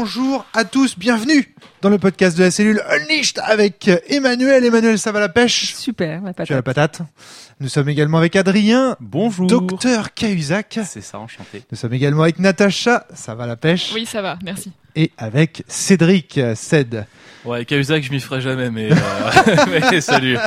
bonjour à tous, bienvenue dans le podcast de la cellule Unleashed avec Emmanuel. Emmanuel, ça va la pêche? Super, la patate. Tu as la patate. Nous sommes également avec Adrien. Bonjour. Docteur Cahuzac. C'est ça, enchanté. Nous sommes également avec Natacha, ça va la pêche? Oui, ça va, merci. Et avec Cédric, Ced. Ouais, Cahuzac, je m'y ferai jamais, mais, mais salut.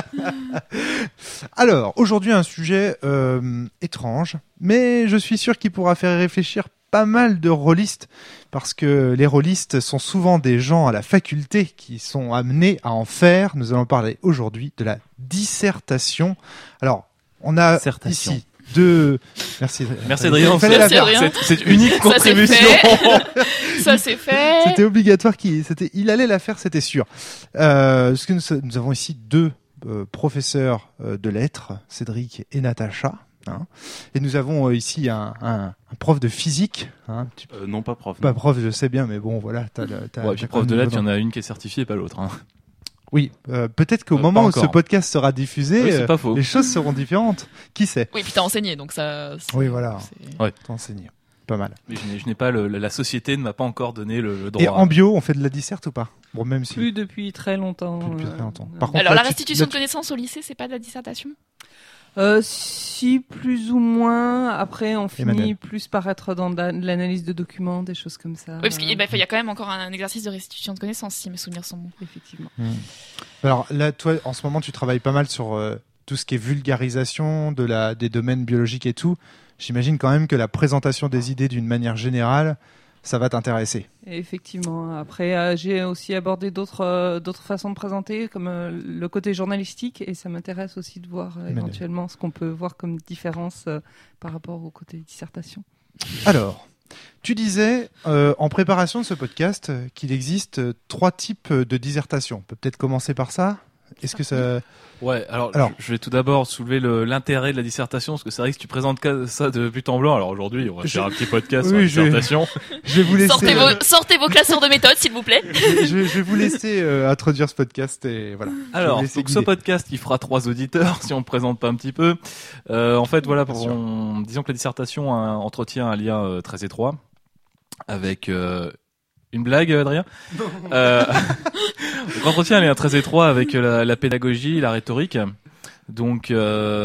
Alors, aujourd'hui un sujet étrange, mais je suis sûr qu'il pourra faire réfléchir pas mal de rôlistes, parce que les rôlistes sont souvent des gens à la faculté qui sont amenés à en faire. Nous allons parler aujourd'hui de la dissertation. Alors, on a ici deux... Merci Adrien. Fallait la faire. Cette unique contribution. Ça c'est fait. C'était obligatoire, il allait la faire, c'était sûr. Parce que nous avons ici deux professeurs de lettres, Cédric et Natacha. Hein. Et nous avons ici un prof de physique. Hein. Non, pas prof. Pas prof, je sais bien, mais bon, voilà. Ouais, puis prof de lettres, il y en a une qui est certifiée, pas l'autre. Hein. Oui, peut-être qu'au moment où ce podcast sera diffusé, oui, c'est pas faux. Les choses seront différentes. Qui sait? Oui, puis t'as enseigné, donc ça... Oui, voilà. Ouais. T'as enseigné. Pas mal. Mais je n'ai pas la société ne m'a pas encore donné le droit. Et en bio, on fait de la disserte ou pas? Bon, même si. Plus depuis très longtemps. Plus depuis très longtemps. Par contre, Alors, là, la restitution de connaissances au lycée, c'est pas de la dissertation? Si, plus ou moins. Après, on finit Emmanuel. plus par être dans de l'analyse de documents, des choses comme ça. Oui, parce qu'il y a quand même encore un exercice de restitution de connaissances, si mes souvenirs sont bons. Effectivement. Alors là, toi, en ce moment, tu travailles pas mal sur tout ce qui est vulgarisation des domaines biologiques et tout. J'imagine quand même que la présentation des idées d'une manière générale, ça va t'intéresser. Et effectivement. Après, j'ai aussi abordé d'autres façons de présenter, comme le côté journalistique, et ça m'intéresse aussi de voir éventuellement ce qu'on peut voir comme différence par rapport au côté dissertation. Alors, tu disais en préparation de ce podcast qu'il existe 3 types de dissertation. On peut peut-être commencer par ça. Est-ce que ça... Ouais, alors je vais tout d'abord soulever l'intérêt de la dissertation, parce que c'est vrai que si tu présentes ça de but en blanc, alors aujourd'hui, on va faire un petit podcast sur la dissertation. Je vais vous laisser... Sortez vos classeurs de méthode, s'il vous plaît. je vais vous laisser introduire ce podcast et voilà. Alors, donc ce podcast, il fera 3 auditeurs, si on ne présente pas un petit peu. En fait, voilà, disons que la dissertation entretient un lien très étroit avec... Une blague, Adrien? Donc, entretient un lien très étroit avec la pédagogie, la rhétorique, donc sur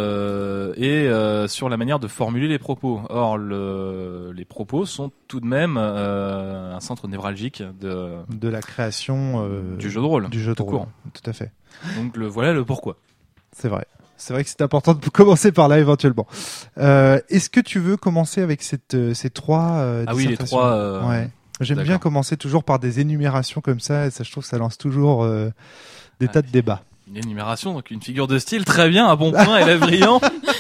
la manière de formuler les propos. Or, les propos sont tout de même un centre névralgique de la création du jeu de rôle. Du jeu de rôle, court. tout à fait. Donc voilà le pourquoi. C'est vrai. C'est vrai que c'est important de commencer par là éventuellement. Est-ce que tu veux commencer avec ces 3 Ah oui, les 3... Ouais. J'aime bien commencer toujours par des énumérations comme ça, et ça, je trouve que ça lance toujours des tas de débats. Une énumération, donc une figure de style, très bien, un bon point, elle est brillant.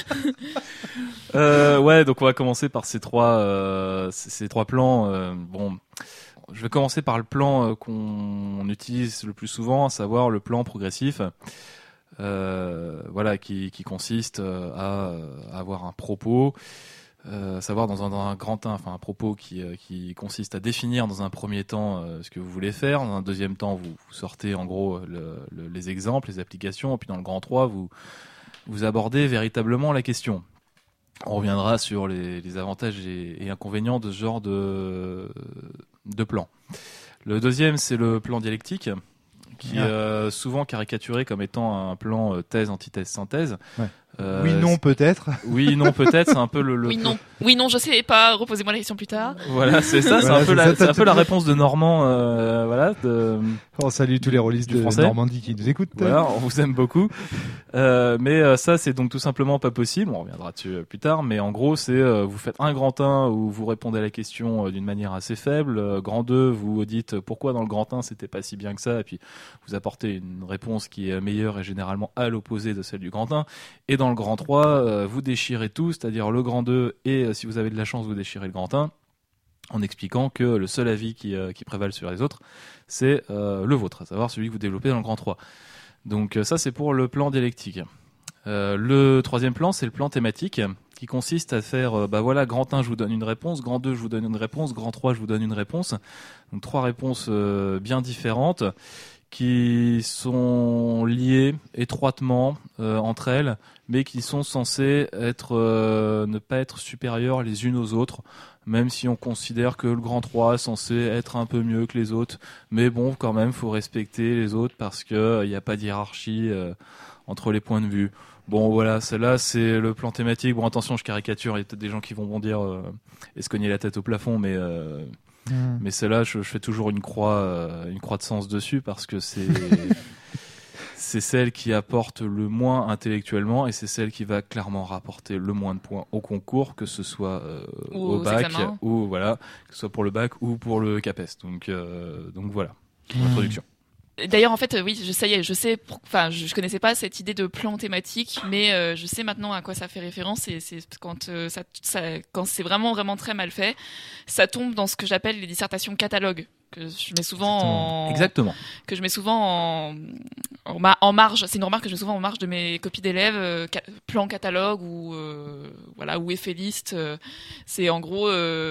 Ouais, donc on va commencer par ces 3 plans. Bon, je vais commencer par le plan qu'on utilise le plus souvent, à savoir le plan progressif. Voilà, qui consiste à avoir un propos. Savoir dans un grand 1, enfin un propos qui consiste à définir dans un premier temps ce que vous voulez faire, dans un deuxième temps vous sortez en gros les exemples, les applications, et puis dans le grand 3 vous abordez véritablement la question. On reviendra sur les avantages et inconvénients de ce genre de plan. Le deuxième, c'est le plan dialectique, qui est souvent caricaturé comme étant un plan thèse, antithèse, synthèse. Ouais. Oui, non, peut-être. Oui, non, peut-être. C'est un peu le... Oui, non, je sais pas. Reposez-moi la question plus tard. Voilà, c'est ça. C'est un peu la réponse de Normand. Voilà. On salue tous les rôlistes de français. Normandie qui nous écoutent. Voilà, on vous aime beaucoup. Mais ça, c'est donc tout simplement pas possible. On reviendra dessus plus tard. Mais en gros, c'est vous faites un grand 1 où vous répondez à la question d'une manière assez faible. Grand 2, vous dites pourquoi dans le grand 1 c'était pas si bien que ça. Et puis vous apportez une réponse qui est meilleure et généralement à l'opposé de celle du grand 1. Et dans le grand 3, vous déchirez tout, c'est-à-dire le grand 2 et si vous avez de la chance, vous déchirez le grand 1, en expliquant que le seul avis qui prévale sur les autres, c'est le vôtre, à savoir celui que vous développez dans le grand 3. Donc ça, c'est pour le plan dialectique. Le troisième plan, c'est le plan thématique, qui consiste à faire, voilà, grand 1, je vous donne une réponse, grand 2, je vous donne une réponse, grand 3, je vous donne une réponse. Donc 3 réponses bien différentes, qui sont liées étroitement entre elles, mais qui sont censées ne pas être supérieures les unes aux autres, même si on considère que le grand 3 est censé être un peu mieux que les autres. Mais bon, quand même, faut respecter les autres parce que il n'y a pas de hiérarchie entre les points de vue. Bon, voilà, celle-là, c'est le plan thématique. Bon, attention, je caricature, il y a peut-être des gens qui vont bondir et se cogner la tête au plafond, mais celle-là, je fais toujours une croix de sens dessus parce que c'est celle qui apporte le moins intellectuellement et c'est celle qui va clairement rapporter le moins de points au concours, que ce soit au bac ou voilà, que ce soit pour le bac ou pour le CAPES. Donc voilà, introduction. D'ailleurs, en fait, oui, je je connaissais pas cette idée de plan thématique, mais je sais maintenant à quoi ça fait référence. Et c'est quand quand c'est vraiment très mal fait, ça tombe dans ce que j'appelle les dissertations catalogues, que je mets souvent que je mets souvent en marge. C'est une remarque que je mets souvent en marge de mes copies d'élèves, plan catalogue ou voilà, ou effet liste. C'est en gros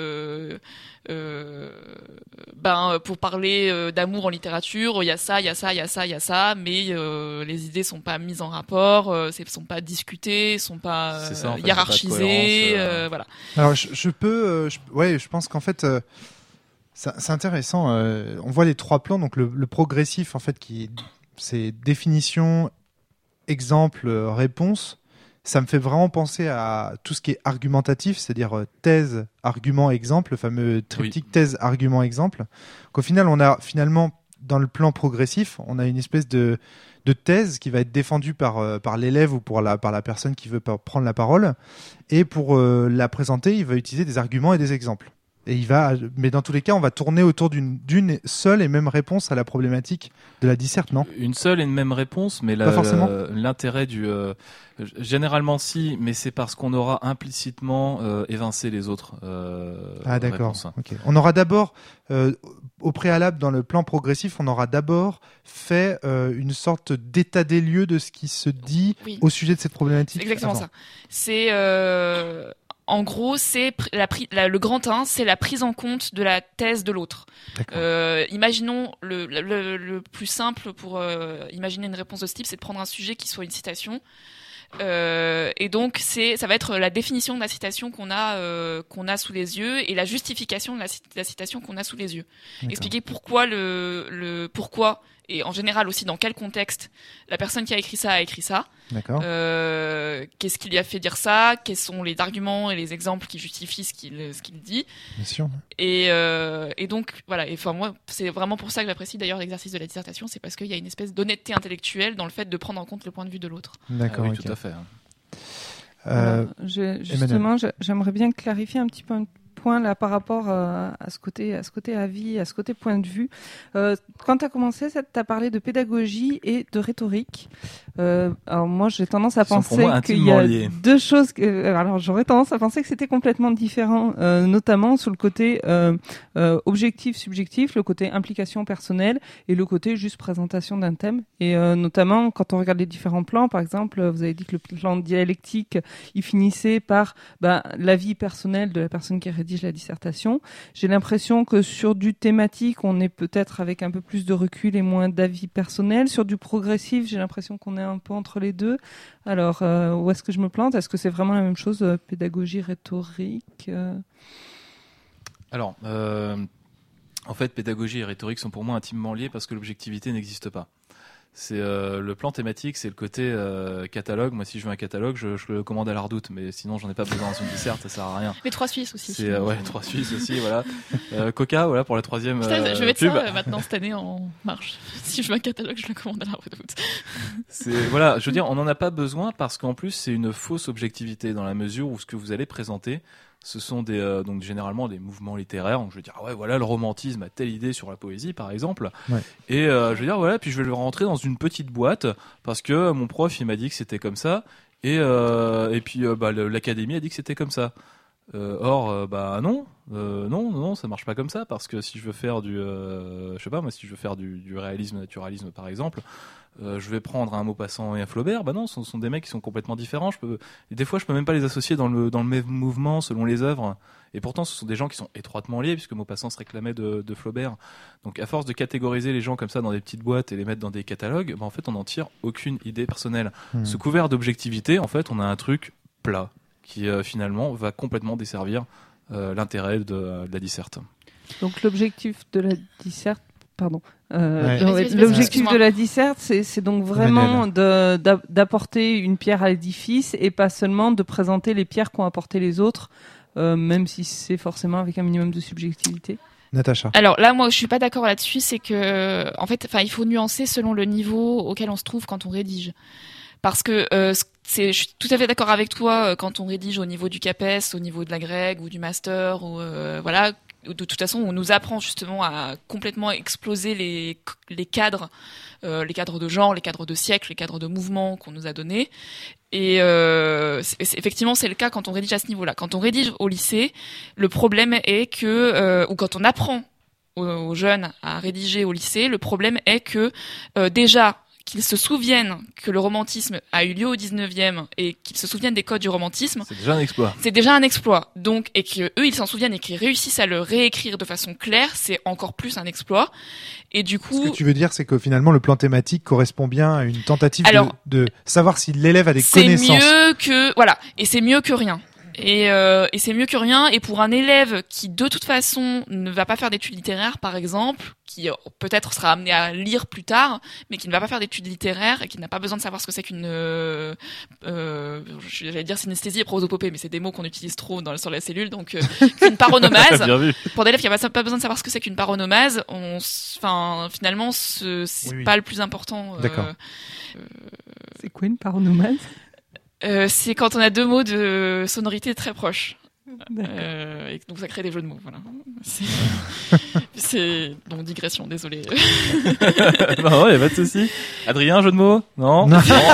pour parler d'amour en littérature, il y a ça, mais les idées sont pas mises en rapport, sont pas discutées, sont pas hiérarchisées, voilà. Alors je pense qu'en fait c'est intéressant. On voit les 3 plans, donc le progressif en fait c'est définition, exemple, réponse. Ça me fait vraiment penser à tout ce qui est argumentatif, c'est-à-dire thèse, argument, exemple, le fameux triptyque thèse, argument, exemple. Qu'au final, on a finalement, dans le plan progressif, on a une espèce de thèse qui va être défendue par l'élève ou par la personne qui veut prendre la parole. Et pour la présenter, il va utiliser des arguments et des exemples. Mais dans tous les cas, on va tourner autour d'une seule et même réponse à la problématique de la disserte, non ? Une seule et une même réponse, mais l'intérêt généralement si, mais c'est parce qu'on aura implicitement évincé les autres. D'accord. Réponses. Okay. On aura d'abord, au préalable, dans le plan progressif, on aura d'abord fait une sorte d'état des lieux de ce qui se dit au sujet de cette problématique. C'est exactement ça. C'est en gros, c'est le grand 1, c'est la prise en compte de la thèse de l'autre. Imaginons le plus simple pour imaginer une réponse de ce type, c'est de prendre un sujet qui soit une citation. Et donc ça va être la définition de la citation qu'on a sous les yeux et la justification de la citation qu'on a sous les yeux. D'accord. Expliquer pourquoi pourquoi et en général aussi dans quel contexte la personne qui a écrit ça a écrit ça. D'accord. Qu'est-ce qui lui a fait dire ça ? Quels sont les arguments et les exemples qui justifient ce qu'il dit ? Bien sûr. Et donc voilà. Et enfin moi, c'est vraiment pour ça que j'apprécie d'ailleurs l'exercice de la dissertation, c'est parce qu'il y a une espèce d'honnêteté intellectuelle dans le fait de prendre en compte le point de vue de l'autre. D'accord. Oui, tout à fait. Justement, j'aimerais bien clarifier un petit peu un point là par rapport à ce côté avis, à ce côté point de vue. Quand tu as commencé, tu as parlé de pédagogie et de rhétorique. Alors moi, j'ai tendance à penser qu'il y a deux choses. Alors j'aurais tendance à penser que c'était complètement différent, notamment sur le côté objectif, subjectif, le côté implication personnelle et le côté juste présentation d'un thème. Et notamment quand on regarde les différents plans, par exemple, vous avez dit que le plan dialectique, il finissait par l'avis personnel de la personne qui rédige la dissertation. J'ai l'impression que sur du thématique, on est peut-être avec un peu plus de recul et moins d'avis personnel. Sur du progressif, j'ai l'impression qu'on est un peu entre les deux. Alors, où est-ce que je me plante ? Est-ce que c'est vraiment la même chose, pédagogie, rhétorique Alors, en fait, pédagogie et rhétorique sont pour moi intimement liés parce que l'objectivité n'existe pas. C'est le plan thématique, c'est le côté catalogue. Moi, si je veux un catalogue, je le commande à la Redoute, mais sinon, j'en ai pas besoin dans une disserte, ça sert à rien. Mais 3 Suisses aussi. C'est 3 Suisses aussi, voilà. Coca, voilà pour la 3e. Je vais mettre pub. ça maintenant cette année en marche. Si je veux un catalogue, je le commande à la Redoute. Voilà, je veux dire, on n'en a pas besoin parce qu'en plus, c'est une fausse objectivité dans la mesure où ce que vous allez présenter, ce sont donc généralement des mouvements littéraires. Donc je veux dire, voilà, le romantisme a telle idée sur la poésie, par exemple. Ouais. Et je veux dire, voilà, puis je vais le rentrer dans une petite boîte parce que mon prof, il m'a dit que c'était comme ça. Et puis l'académie a dit que c'était comme ça. Non, ça marche pas comme ça, parce que si je veux faire du réalisme, naturalisme par exemple, je vais prendre un Maupassant et un Flaubert, non, ce sont des mecs qui sont complètement différents. Et des fois, je peux même pas les associer dans le même mouvement selon les œuvres. Et pourtant, ce sont des gens qui sont étroitement liés, puisque Maupassant se réclamait de Flaubert. Donc, à force de catégoriser les gens comme ça dans des petites boîtes et les mettre dans des catalogues, en fait, on n'en tire aucune idée personnelle. Sous couvert d'objectivité, en fait, on a un truc plat qui finalement va complètement desservir l'intérêt de la disserte. Donc, l'objectif de la disserte, pardon. Vas-y, L'objectif de la disserte, c'est donc vraiment d'apporter une pierre à l'édifice et pas seulement de présenter les pierres qu'ont apporté les autres, même si c'est forcément avec un minimum de subjectivité. Natacha. Alors là, moi, je suis pas d'accord là-dessus. C'est que, en fait, il faut nuancer selon le niveau auquel on se trouve quand on rédige. Parce que je suis tout à fait d'accord avec toi quand on rédige au niveau du CAPES, au niveau de la Greg ou du master, ou voilà. De toute façon, on nous apprend justement à complètement exploser les cadres de genre, les cadres de siècle, les cadres de mouvement qu'on nous a donnés. Et effectivement, c'est le cas quand on rédige à ce niveau-là. Quand on rédige au lycée, le problème est que, ou quand on apprend aux jeunes à rédiger au lycée, le problème est que déjà qu'ils se souviennent que le romantisme a eu lieu au 19e et qu'ils se souviennent des codes du romantisme. C'est déjà un exploit. C'est déjà un exploit. Donc, et que eux, ils s'en souviennent et qu'ils réussissent à le réécrire de façon claire, c'est encore plus un exploit. Et du coup. Ce que tu veux dire, c'est que finalement, le plan thématique correspond bien à une tentative de savoir si l'élève a des connaissances. C'est mieux que, voilà. Et c'est mieux que rien. Et c'est mieux que rien. Et pour un élève qui, de toute façon, ne va pas faire d'études littéraires, par exemple, qui peut-être sera amené à lire plus tard, mais qui ne va pas faire d'études littéraires et qui n'a pas besoin de savoir ce que c'est qu'une, j'allais dire synesthésie et prosopopée, mais c'est des mots qu'on utilise trop sur la cellule, donc qu'une paronomase. Pour des élèves qui n'ont pas besoin de savoir ce que c'est qu'une paronomase, finalement, c'est pas le plus important. D'accord. C'est quoi une paronomase? C'est quand on a deux mots de sonorité très proches. Et donc ça crée des jeux de mots, voilà. Bon, digression, désolé. Non, y a pas de souci. Adrien, jeu de mots? Non.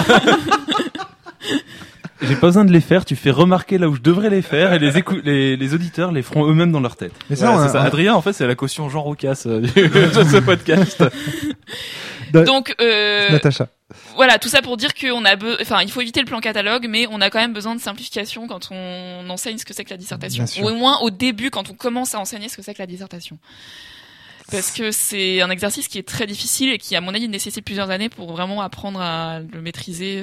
J'ai pas besoin de les faire, tu fais remarquer là où je devrais les faire et les auditeurs les feront eux-mêmes dans leur tête. Mais ça, c'est ça. Adrien, en fait, c'est la caution Jean Roucas de ce podcast. Donc, Natacha. Voilà, tout ça pour dire qu'on il faut éviter le plan catalogue, mais on a quand même besoin de simplification quand on enseigne ce que c'est que la dissertation. Ou au moins au début, quand on commence à enseigner ce que c'est que la dissertation. Parce que c'est un exercice qui est très difficile et qui, à mon avis, nécessite plusieurs années pour vraiment apprendre à le maîtriser.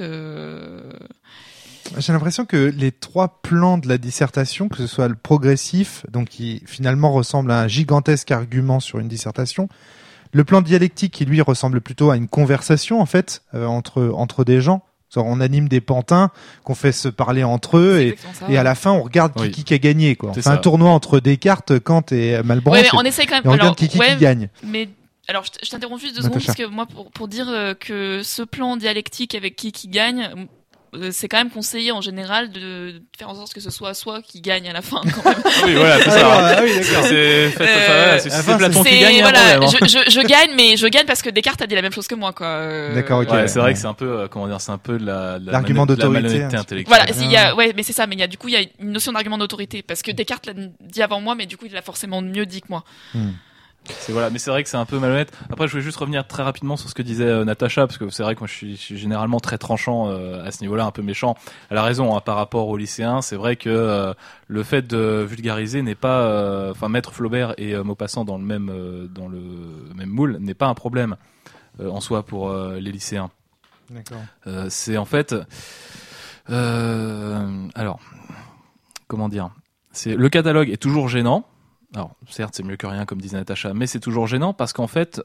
J'ai l'impression que les trois plans de la dissertation, que ce soit le progressif, donc qui finalement ressemble à un gigantesque argument sur une dissertation, le plan dialectique qui lui ressemble plutôt à une conversation en fait entre des gens. On anime des pantins qu'on fait se parler entre eux et à la fin on regarde qui a gagné quoi. On fait un tournoi entre Descartes, Kant et Malebranche. Ouais, mais on essaye quand même. Et on regarde qui gagne. Mais alors je t'interromps juste 2 secondes parce que moi pour dire que ce plan dialectique avec qui gagne, c'est quand même conseillé en général de faire en sorte que ce soit soi qui gagne à la fin quand même. Oui, voilà, c'est ça. Oui, d'accord. C'est Platon qui gagne. Voilà, je gagne, mais je gagne parce que Descartes a dit la même chose que moi, quoi. D'accord, ok. Ouais, c'est vrai que c'est un peu, c'est un peu l'argument d'autorité intellectuelle. Voilà, mais c'est ça, mais il y a une notion d'argument d'autorité parce que Descartes l'a dit avant moi, mais du coup il l'a forcément mieux dit que moi. Mais c'est vrai que c'est un peu malhonnête. Après, je voulais juste revenir très rapidement sur ce que disait Natacha, parce que c'est vrai que moi je suis généralement très tranchant à ce niveau-là, un peu méchant. Elle a raison par rapport aux lycéens. C'est vrai que le fait de vulgariser n'est pas, mettre Flaubert et Maupassant dans le même moule n'est pas un problème en soi pour les lycéens. D'accord. C'est en fait, alors, comment dire, le catalogue est toujours gênant. Alors, certes, c'est mieux que rien, comme disait Natacha, mais c'est toujours gênant parce qu'en fait,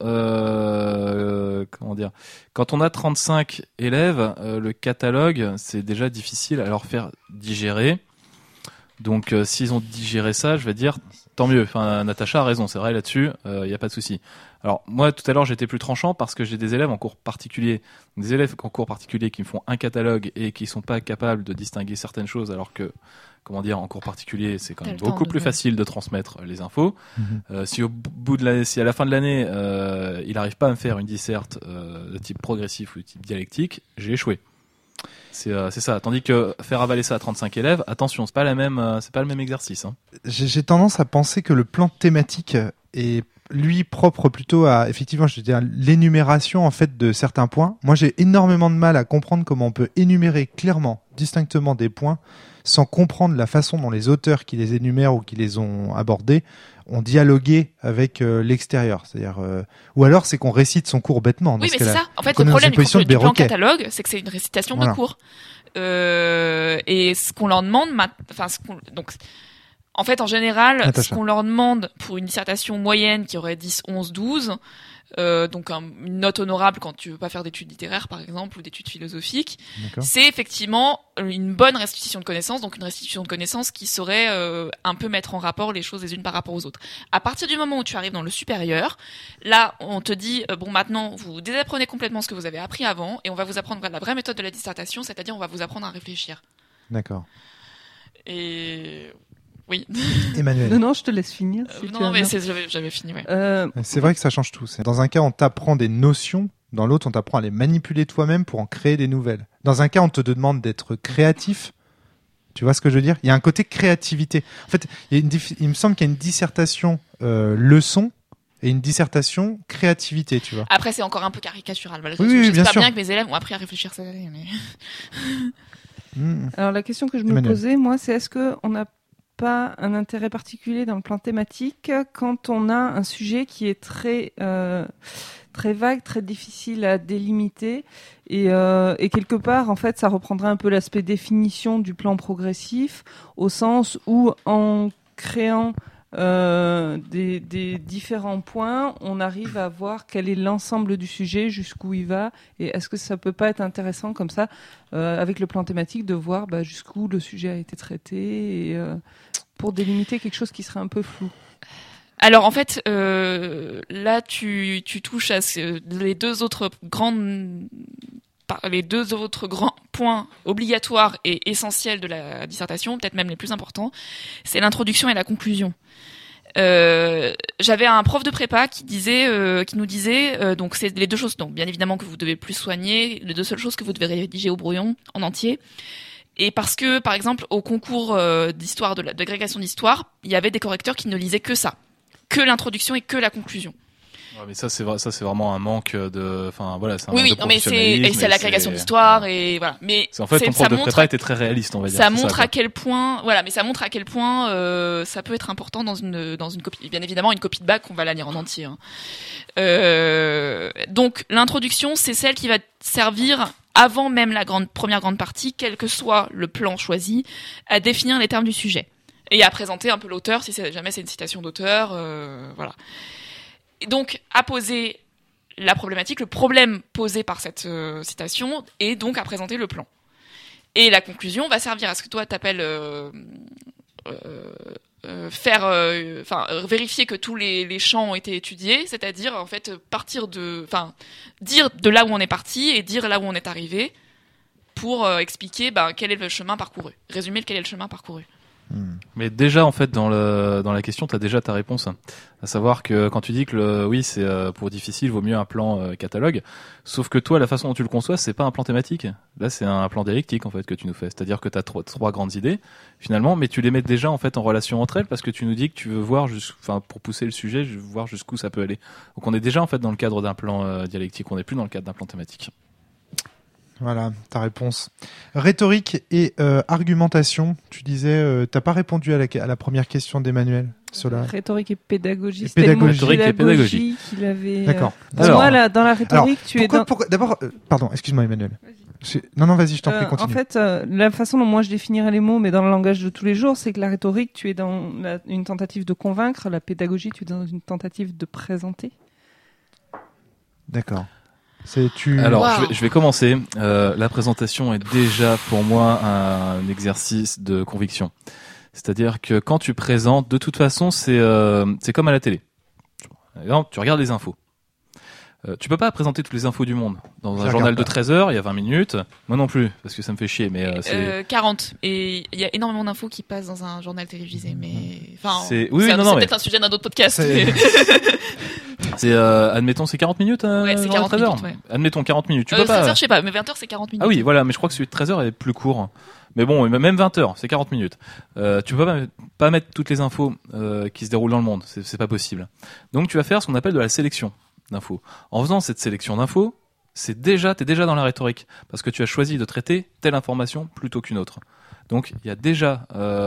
quand on a 35 élèves, le catalogue, c'est déjà difficile à leur faire digérer. Donc, s'ils ont digéré ça, je vais dire, tant mieux. Natacha a raison, c'est vrai là-dessus, y a pas de souci. Alors, moi, tout à l'heure, j'étais plus tranchant parce que j'ai des élèves en cours particulier. Des élèves en cours particulier qui me font un catalogue et qui sont pas capables de distinguer certaines choses alors que, en cours particulier, c'est quand même beaucoup plus facile de transmettre les infos. Si à la fin de l'année, il n'arrive pas à me faire une disserte de type progressif ou de type dialectique, j'ai échoué. C'est ça. Tandis que faire avaler ça à 35 élèves, attention, c'est pas le même exercice. Hein. J'ai tendance à penser que le plan thématique est lui propre plutôt à effectivement, je veux dire, l'énumération en fait de certains points. Moi, j'ai énormément de mal à comprendre comment on peut énumérer clairement, distinctement des points sans comprendre la façon dont les auteurs qui les énumèrent ou qui les ont abordés ont dialogué avec l'extérieur. C'est-à-dire, ou alors c'est qu'on récite son cours bêtement. Oui, mais c'est ça. En fait, le problème du plan catalogue, c'est que c'est une récitation de cours. Et ce qu'on leur demande, en fait, en général, Natacha. Ce qu'on leur demande pour une dissertation moyenne qui aurait 10, 11, 12, donc une note honorable quand tu veux pas faire d'études littéraires, par exemple, ou d'études philosophiques, c'est effectivement une bonne restitution de connaissances, donc une restitution de connaissances qui saurait un peu mettre en rapport les choses les unes par rapport aux autres. À partir du moment où tu arrives dans le supérieur, là, on te dit, bon, maintenant, vous désapprenez complètement ce que vous avez appris avant, et on va vous apprendre la vraie méthode de la dissertation, c'est-à-dire on va vous apprendre à réfléchir. D'accord. Et... Oui. Emmanuel. Non, je te laisse finir. Si non, mais j'avais fini, ouais. C'est vrai que ça change tout. Dans un cas, on t'apprend des notions. Dans l'autre, on t'apprend à les manipuler toi-même pour en créer des nouvelles. Dans un cas, on te demande d'être créatif. Tu vois ce que je veux dire ? Il y a un côté créativité. En fait, il me semble qu'il y a une dissertation leçon et une dissertation créativité, tu vois. Après, c'est encore un peu caricatural. Oui, bien sûr. J'espère bien que mes élèves ont appris à réfléchir cette année. Mais... Alors, la question que je me posais, moi, c'est est-ce qu'on n'a pas un intérêt particulier dans le plan thématique quand on a un sujet qui est très vague, très difficile à délimiter et quelque part en fait ça reprendrait un peu l'aspect définition du plan progressif au sens où en créant des différents points, on arrive à voir quel est l'ensemble du sujet, jusqu'où il va, et est-ce que ça peut pas être intéressant comme ça, avec le plan thématique, de voir jusqu'où le sujet a été traité, et pour délimiter quelque chose qui serait un peu flou. Alors en fait, là tu touches à les deux autres grands points obligatoires et essentiels de la dissertation, peut-être même les plus importants, c'est l'introduction et la conclusion. J'avais un prof de prépa qui nous disait, donc c'est les deux choses, donc bien évidemment que vous devez plus soigner, les deux seules choses que vous devez rédiger au brouillon en entier. Et parce que, par exemple, au concours d'histoire, d'agrégation d'histoire, il y avait des correcteurs qui ne lisaient que ça, que l'introduction et que la conclusion. Ouais, mais ça c'est vraiment un manque de, enfin voilà, c'est un manque de professionnalisme. Mais c'est l'agrégation d'histoire et voilà. Mais en fait, ton prof de prépa était très réaliste, on va dire. Ça montre à quel point, voilà, mais ça montre à quel point ça peut être important dans une copie. Bien évidemment, une copie de bac, on va la lire en entier. Hein. Donc l'introduction, c'est celle qui va servir avant même la première grande partie, quel que soit le plan choisi, à définir les termes du sujet et à présenter un peu l'auteur si jamais c'est une citation d'auteur, voilà. Et donc à poser la problématique, le problème posé par cette citation, et donc à présenter le plan. Et la conclusion va servir à ce que toi t'appelles vérifier que tous les champs ont été étudiés, c'est-à-dire en fait dire de là où on est parti et dire là où on est arrivé pour expliquer quel est le chemin parcouru, résumer quel est le chemin parcouru. Mais déjà en fait dans la question tu as déjà ta réponse, à savoir que quand tu dis que c'est pour difficile vaut mieux un plan catalogue, sauf que toi la façon dont tu le conçois c'est pas un plan thématique, là c'est un plan dialectique en fait que tu nous fais, c'est-à-dire que tu as trois grandes idées finalement, mais tu les mets déjà en fait en relation entre elles parce que tu nous dis que tu veux voir pour pousser le sujet, voir jusqu'où ça peut aller. Donc on est déjà en fait dans le cadre d'un plan dialectique, on n'est plus dans le cadre d'un plan thématique. Voilà, ta réponse. Rhétorique et argumentation. Tu disais, t'as pas répondu à la première question d'Emmanuel. Rhétorique et pédagogie. Rhétorique et pédagogie. Qu'il avait. D'accord. Moi, là, dans la rhétorique, D'abord, pardon, excuse-moi, Emmanuel. Non, vas-y, je t'en prie, continue. En fait, la façon dont moi je définirais les mots, mais dans le langage de tous les jours, c'est que la rhétorique, tu es dans une tentative de convaincre. La pédagogie, tu es dans une tentative de présenter. D'accord. Alors, je vais commencer. La présentation est déjà pour moi un exercice de conviction. C'est-à-dire que quand tu présentes, de toute façon, c'est comme à la télé. Par exemple, tu regardes les infos. Tu peux pas présenter toutes les infos du monde. Dans un journal de 13 heures, il y a 20 minutes. Moi non plus, parce que ça me fait chier. Mais c'est 40. Et il y a énormément d'infos qui passent dans un journal télévisé. Mais c'est peut-être un sujet d'un autre podcast. C'est admettons c'est 40 minutes Ouais, c'est 40 13h. minutes, ouais. Admettons 40 minutes, tu peux pas. 13h, je sais pas, mais 20h c'est 40 minutes. Ah oui, voilà, mais je crois que celui de 13h est plus court. Mais bon, même 20h, c'est 40 minutes. Tu peux pas mettre toutes les infos qui se déroulent dans le monde, c'est pas possible. Donc tu vas faire ce qu'on appelle de la sélection d'infos. En faisant cette sélection d'infos, t'es déjà dans la rhétorique parce que tu as choisi de traiter telle information plutôt qu'une autre. Donc il y a déjà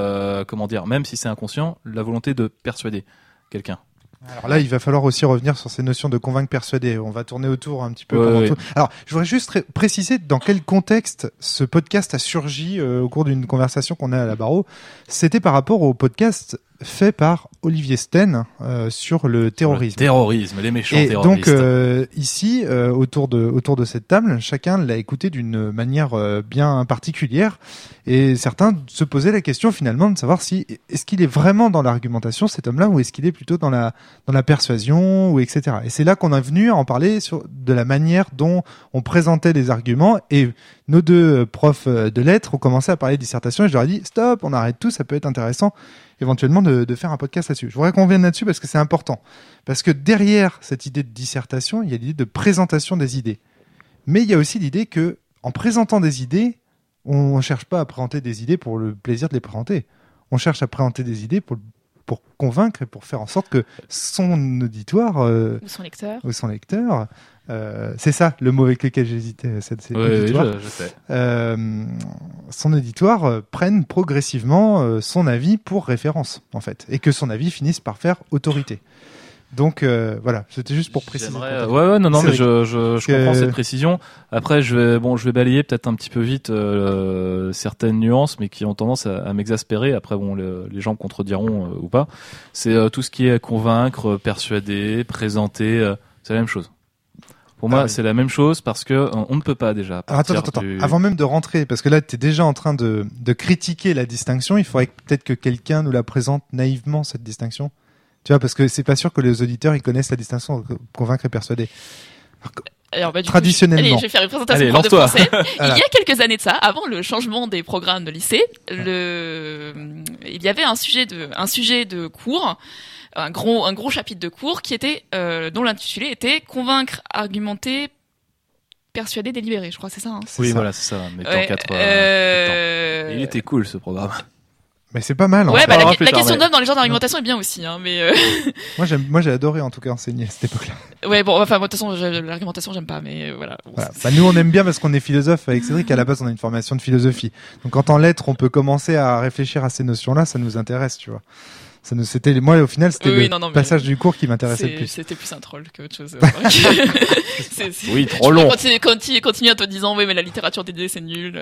même si c'est inconscient, la volonté de persuader quelqu'un. Alors là, il va falloir aussi revenir sur ces notions de convaincre, persuader. On va tourner autour un petit peu. Ouais. Alors, je voudrais juste préciser dans quel contexte ce podcast a surgi au cours d'une conversation qu'on a à la Barreau. C'était par rapport au podcast fait par Olivier Sten sur le terrorisme. Le terrorisme, les méchants et terroristes. donc ici, autour de cette table, chacun l'a écouté d'une manière bien particulière. Et certains se posaient la question finalement de savoir si est-ce qu'il est vraiment dans l'argumentation cet homme-là ou est-ce qu'il est plutôt dans la persuasion ou etc. Et c'est là qu'on est venu à en parler de la manière dont on présentait les arguments et nos deux profs de lettres ont commencé à parler de dissertation et je leur ai dit stop, on arrête tout, ça peut être intéressant éventuellement de faire un podcast là-dessus. Je voudrais qu'on vienne là-dessus parce que c'est important. Parce que derrière cette idée de dissertation, il y a l'idée de présentation des idées. Mais il y a aussi l'idée que en présentant des idées, on ne cherche pas à présenter des idées pour le plaisir de les présenter. On cherche à présenter des idées pour convaincre et pour faire en sorte que son auditoire ou son lecteur, c'est ça le mot avec lequel j'hésitais, c'est auditoire. Oui, je sais. Son auditoire prenne progressivement son avis pour référence en fait, et que son avis finisse par faire autorité. Donc voilà, c'était juste pour préciser. Non, mais je comprends cette précision. Après, je vais balayer peut-être un petit peu vite certaines nuances, mais qui ont tendance à m'exaspérer. Après, les gens me contrediront ou pas. C'est tout ce qui est convaincre, persuader, présenter. C'est la même chose. Pour moi, c'est la même chose parce que on ne peut pas déjà. Attends. Avant même de rentrer, parce que là, t'es déjà en train de critiquer la distinction. Il faudrait peut-être que quelqu'un nous la présente naïvement cette distinction. Tu vois, parce que c'est pas sûr que les auditeurs ils connaissent la distinction entre convaincre et persuader. Alors, traditionnellement. Allez, je vais faire une présentation de français. Il y a quelques années de ça, avant le changement des programmes de lycée, il y avait un sujet de cours, un gros chapitre de cours qui était dont l'intitulé était convaincre, argumenter, persuader, délibérer. Je crois que c'est ça. Hein. Oui, voilà, c'est ça. Mais en 4 il était cool ce programme. Mais c'est pas mal. Ouais, la question d'homme dans les genres d'argumentation est bien aussi, hein, mais Moi, j'ai adoré en tout cas enseigner à cette époque-là. Ouais, bon, enfin, moi, de toute façon, l'argumentation, j'aime pas, mais voilà. Bon, voilà. Nous, on aime bien parce qu'on est philosophe avec Cédric. À la base, on a une formation de philosophie. Donc, quand en lettres, on peut commencer à réfléchir à ces notions-là, ça nous intéresse, tu vois. Moi, au final, c'était le passage du cours qui m'intéressait le plus. C'était plus un troll qu'autre chose. Oui, trop long. Continue en te disant, oui, mais la littérature dédiée, c'est nul.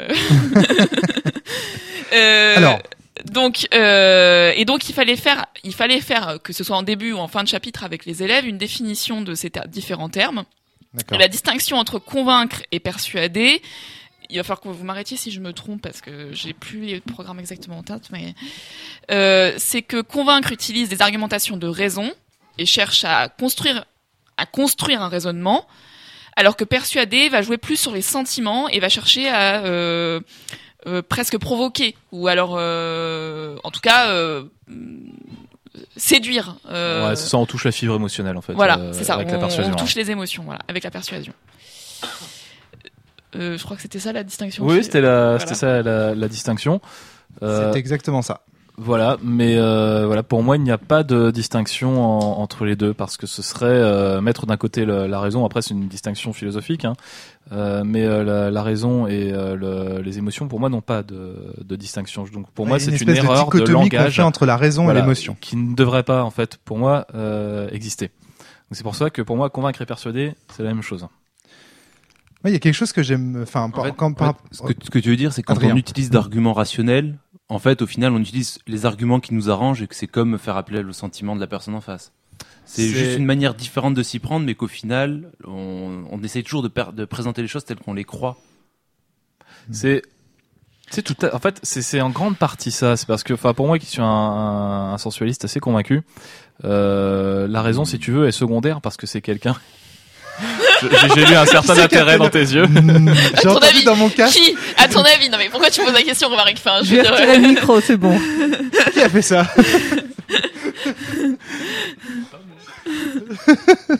Alors. Donc il fallait faire que ce soit en début ou en fin de chapitre avec les élèves une définition de ces différents termes. Et la distinction entre convaincre et persuader. Il va falloir que vous m'arrêtiez si je me trompe parce que j'ai plus les programmes exactement en tête, mais c'est que convaincre utilise des argumentations de raison et cherche à construire un raisonnement, alors que persuader va jouer plus sur les sentiments et va chercher à presque provoquer ou alors en tout cas séduire. Ouais, c'est ça, on touche la fibre émotionnelle en fait. Voilà, c'est ça. Avec la persuasion. On touche les émotions, voilà, avec la persuasion. Je crois que c'était ça la distinction. Oui, c'était ça la distinction. C'est exactement ça. Voilà, mais pour moi, il n'y a pas de distinction entre les deux parce que ce serait mettre d'un côté la raison. Après, c'est une distinction philosophique, hein, mais la raison et les émotions, pour moi, n'ont pas de distinction. Donc, pour moi, c'est une erreur de langage entre la raison et l'émotion, qui ne devrait pas, en fait, pour moi, exister. Donc, c'est pour ça que pour moi, convaincre et persuader, c'est la même chose. Il y a quelque chose que j'aime. Ce que tu veux dire, c'est quand on utilise d'arguments rationnels, en fait, au final, on utilise les arguments qui nous arrangent et que c'est comme faire appel au sentiment de la personne en face. C'est juste une manière différente de s'y prendre, mais qu'au final, on essaye toujours de présenter les choses telles qu'on les croit. C'est en fait, c'est en grande partie ça. C'est parce que, pour moi qui suis un sensualiste assez convaincu, la raison, si tu veux, est secondaire parce que c'est quelqu'un. J'ai lu un certain intérêt dans tes yeux. J'ai entendu dans mon casque. Qui, à ton avis, non mais pourquoi tu poses la question, Romaric? Enfin, je vais retirer le micro, c'est bon. Qui a fait ça?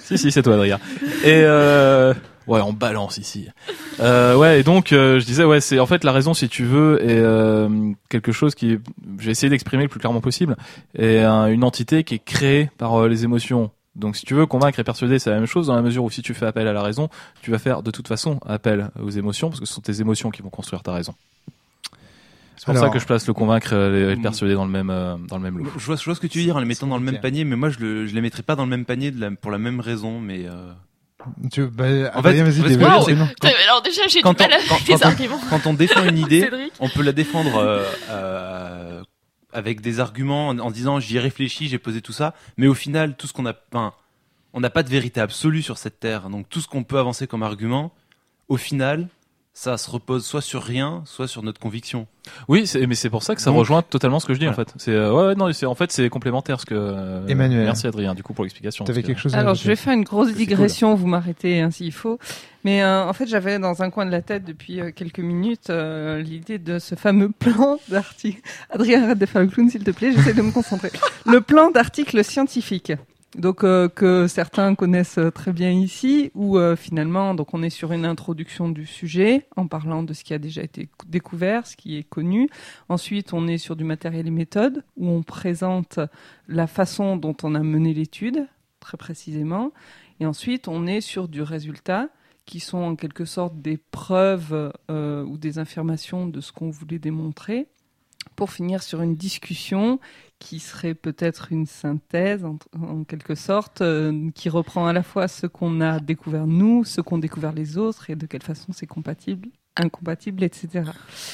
Si, c'est toi, Adrien. Et ouais, on balance ici. Ouais, et donc je disais, ouais, c'est en fait la raison, si tu veux, est quelque chose qui, j'ai essayé d'exprimer le plus clairement possible, est une entité qui est créée par les émotions. Donc si tu veux convaincre et persuader, c'est la même chose, dans la mesure où si tu fais appel à la raison, tu vas faire de toute façon appel aux émotions, parce que ce sont tes émotions qui vont construire ta raison. C'est pour ça que je place le convaincre et le persuader dans le même lot. Je vois ce que tu veux dire en les mettant dans le même panier, mais moi je les mettrais pas dans le même panier pour la même raison, mais en fait, vas-y, alors déjà j'ai du mal avec les arguments. Quand on défend une idée, on peut la défendre avec des arguments en disant j'y ai réfléchi, j'ai posé tout ça, mais au final tout ce qu'on a, on n'a pas de vérité absolue sur cette terre, donc tout ce qu'on peut avancer comme argument, au final, ça se repose soit sur rien, soit sur notre conviction. Oui, mais c'est pour ça que ça rejoint totalement ce que je dis, voilà. En fait. C'est non, c'est complémentaire ce que Emmanuel. Merci Adrien du coup pour l'explication. T'avais quelque chose à Alors ajouter. je vais faire une grosse digression, cool. Vous m'arrêtez hein, s'il faut. Mais en fait, j'avais dans un coin de la tête depuis quelques minutes l'idée de ce fameux plan d'article. Adrien, arrête de faire le clown s'il te plaît, j'essaie de me concentrer. Le plan d'article scientifique. Donc que certains connaissent très bien ici, où finalement, donc on est sur une introduction du sujet en parlant de ce qui a déjà été découvert, ce qui est connu. Ensuite, on est sur du matériel et méthode, où on présente la façon dont on a mené l'étude, très précisément. Et ensuite, on est sur du résultat, qui sont en quelque sorte des preuves ou des affirmations de ce qu'on voulait démontrer, pour finir sur une discussion qui serait peut-être une synthèse, en quelque sorte, qui reprend à la fois ce qu'on a découvert nous, ce qu'ont découvert les autres, et de quelle façon c'est compatible, incompatible, etc.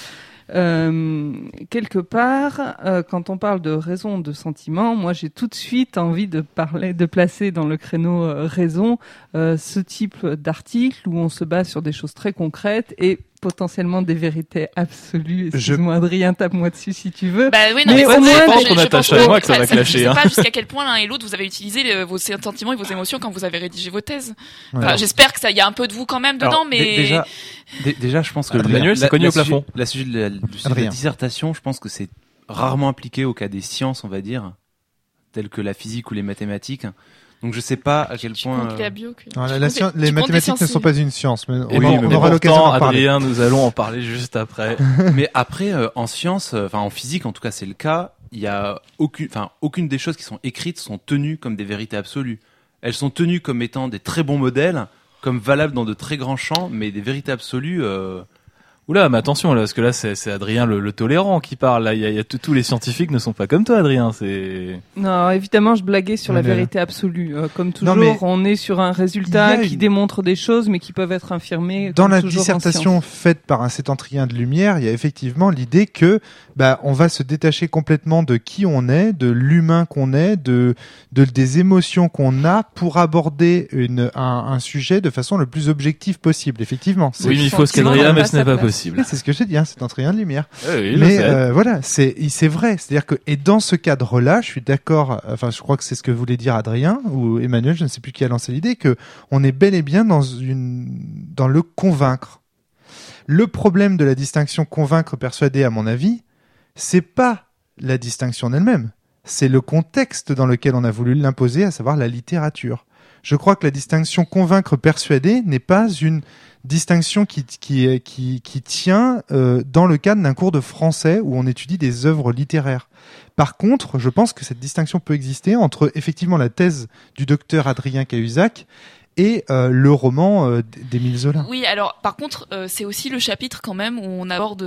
Quelque part, quand on parle de raison, de sentiment, moi j'ai tout de suite envie de placer dans le créneau raison ce type d'article où on se base sur des choses très concrètes et potentiellement des vérités absolues. Excuse-moi Adrien, tape-moi dessus si tu veux. Bah oui, non, mais au moins, je pense qu'on attache à moi que ça va clasher. Je sais pas jusqu'à quel point l'un et l'autre vous avez utilisé vos sentiments et vos émotions quand vous avez rédigé vos thèses. Enfin, alors, j'espère que ça y a un peu de vous quand même dedans, alors, mais déjà, je pense que Manuel s'est cogné au plafond. La sujet de la dissertation, je pense que c'est rarement appliqué au cas des sciences, on va dire, telles que la physique ou les mathématiques. Donc je sais pas à quel point. Les mathématiques ne sont pas une science, mais on aura l'occasion d'en parler. Adrien, nous allons en parler juste après. Mais après, en science, enfin en physique, en tout cas, c'est le cas. Il y a aucune des choses qui sont écrites sont tenues comme des vérités absolues. Elles sont tenues comme étant des très bons modèles, comme valables dans de très grands champs, mais des vérités absolues. Oula, mais attention là, parce que là c'est Adrien le tolérant qui parle. Là, il y a tous les scientifiques ne sont pas comme toi, Adrien. C'est non, évidemment, je blaguais sur la vérité absolue. Comme toujours, on est sur un résultat qui démontre des choses, mais qui peuvent être infirmées. Dans la dissertation faite par un septentrien de lumière, il y a effectivement l'idée que on va se détacher complètement de qui on est, de l'humain qu'on est, des émotions qu'on a pour aborder un sujet de façon le plus objective possible. Effectivement. Oui, mais il faut ce qu'Adrien, mais ce n'est pas possible. C'est ce que j'ai dit, hein, c'est un triangle de lumière. Oui, mais voilà, c'est vrai. C'est-à-dire que et dans ce cadre-là, je suis d'accord. Enfin, je crois que c'est ce que voulait dire Adrien ou Emmanuel, je ne sais plus qui a lancé l'idée, que on est bel et bien dans le convaincre. Le problème de la distinction convaincre-persuader, à mon avis, c'est pas la distinction en elle-même, c'est le contexte dans lequel on a voulu l'imposer, à savoir la littérature. Je crois que la distinction convaincre-persuader n'est pas une distinction qui tient dans le cadre d'un cours de français où on étudie des œuvres littéraires. Par contre, je pense que cette distinction peut exister entre effectivement la thèse du docteur Adrien Cahuzac et le roman d'Émile Zola. Oui, alors par contre, c'est aussi le chapitre quand même où on aborde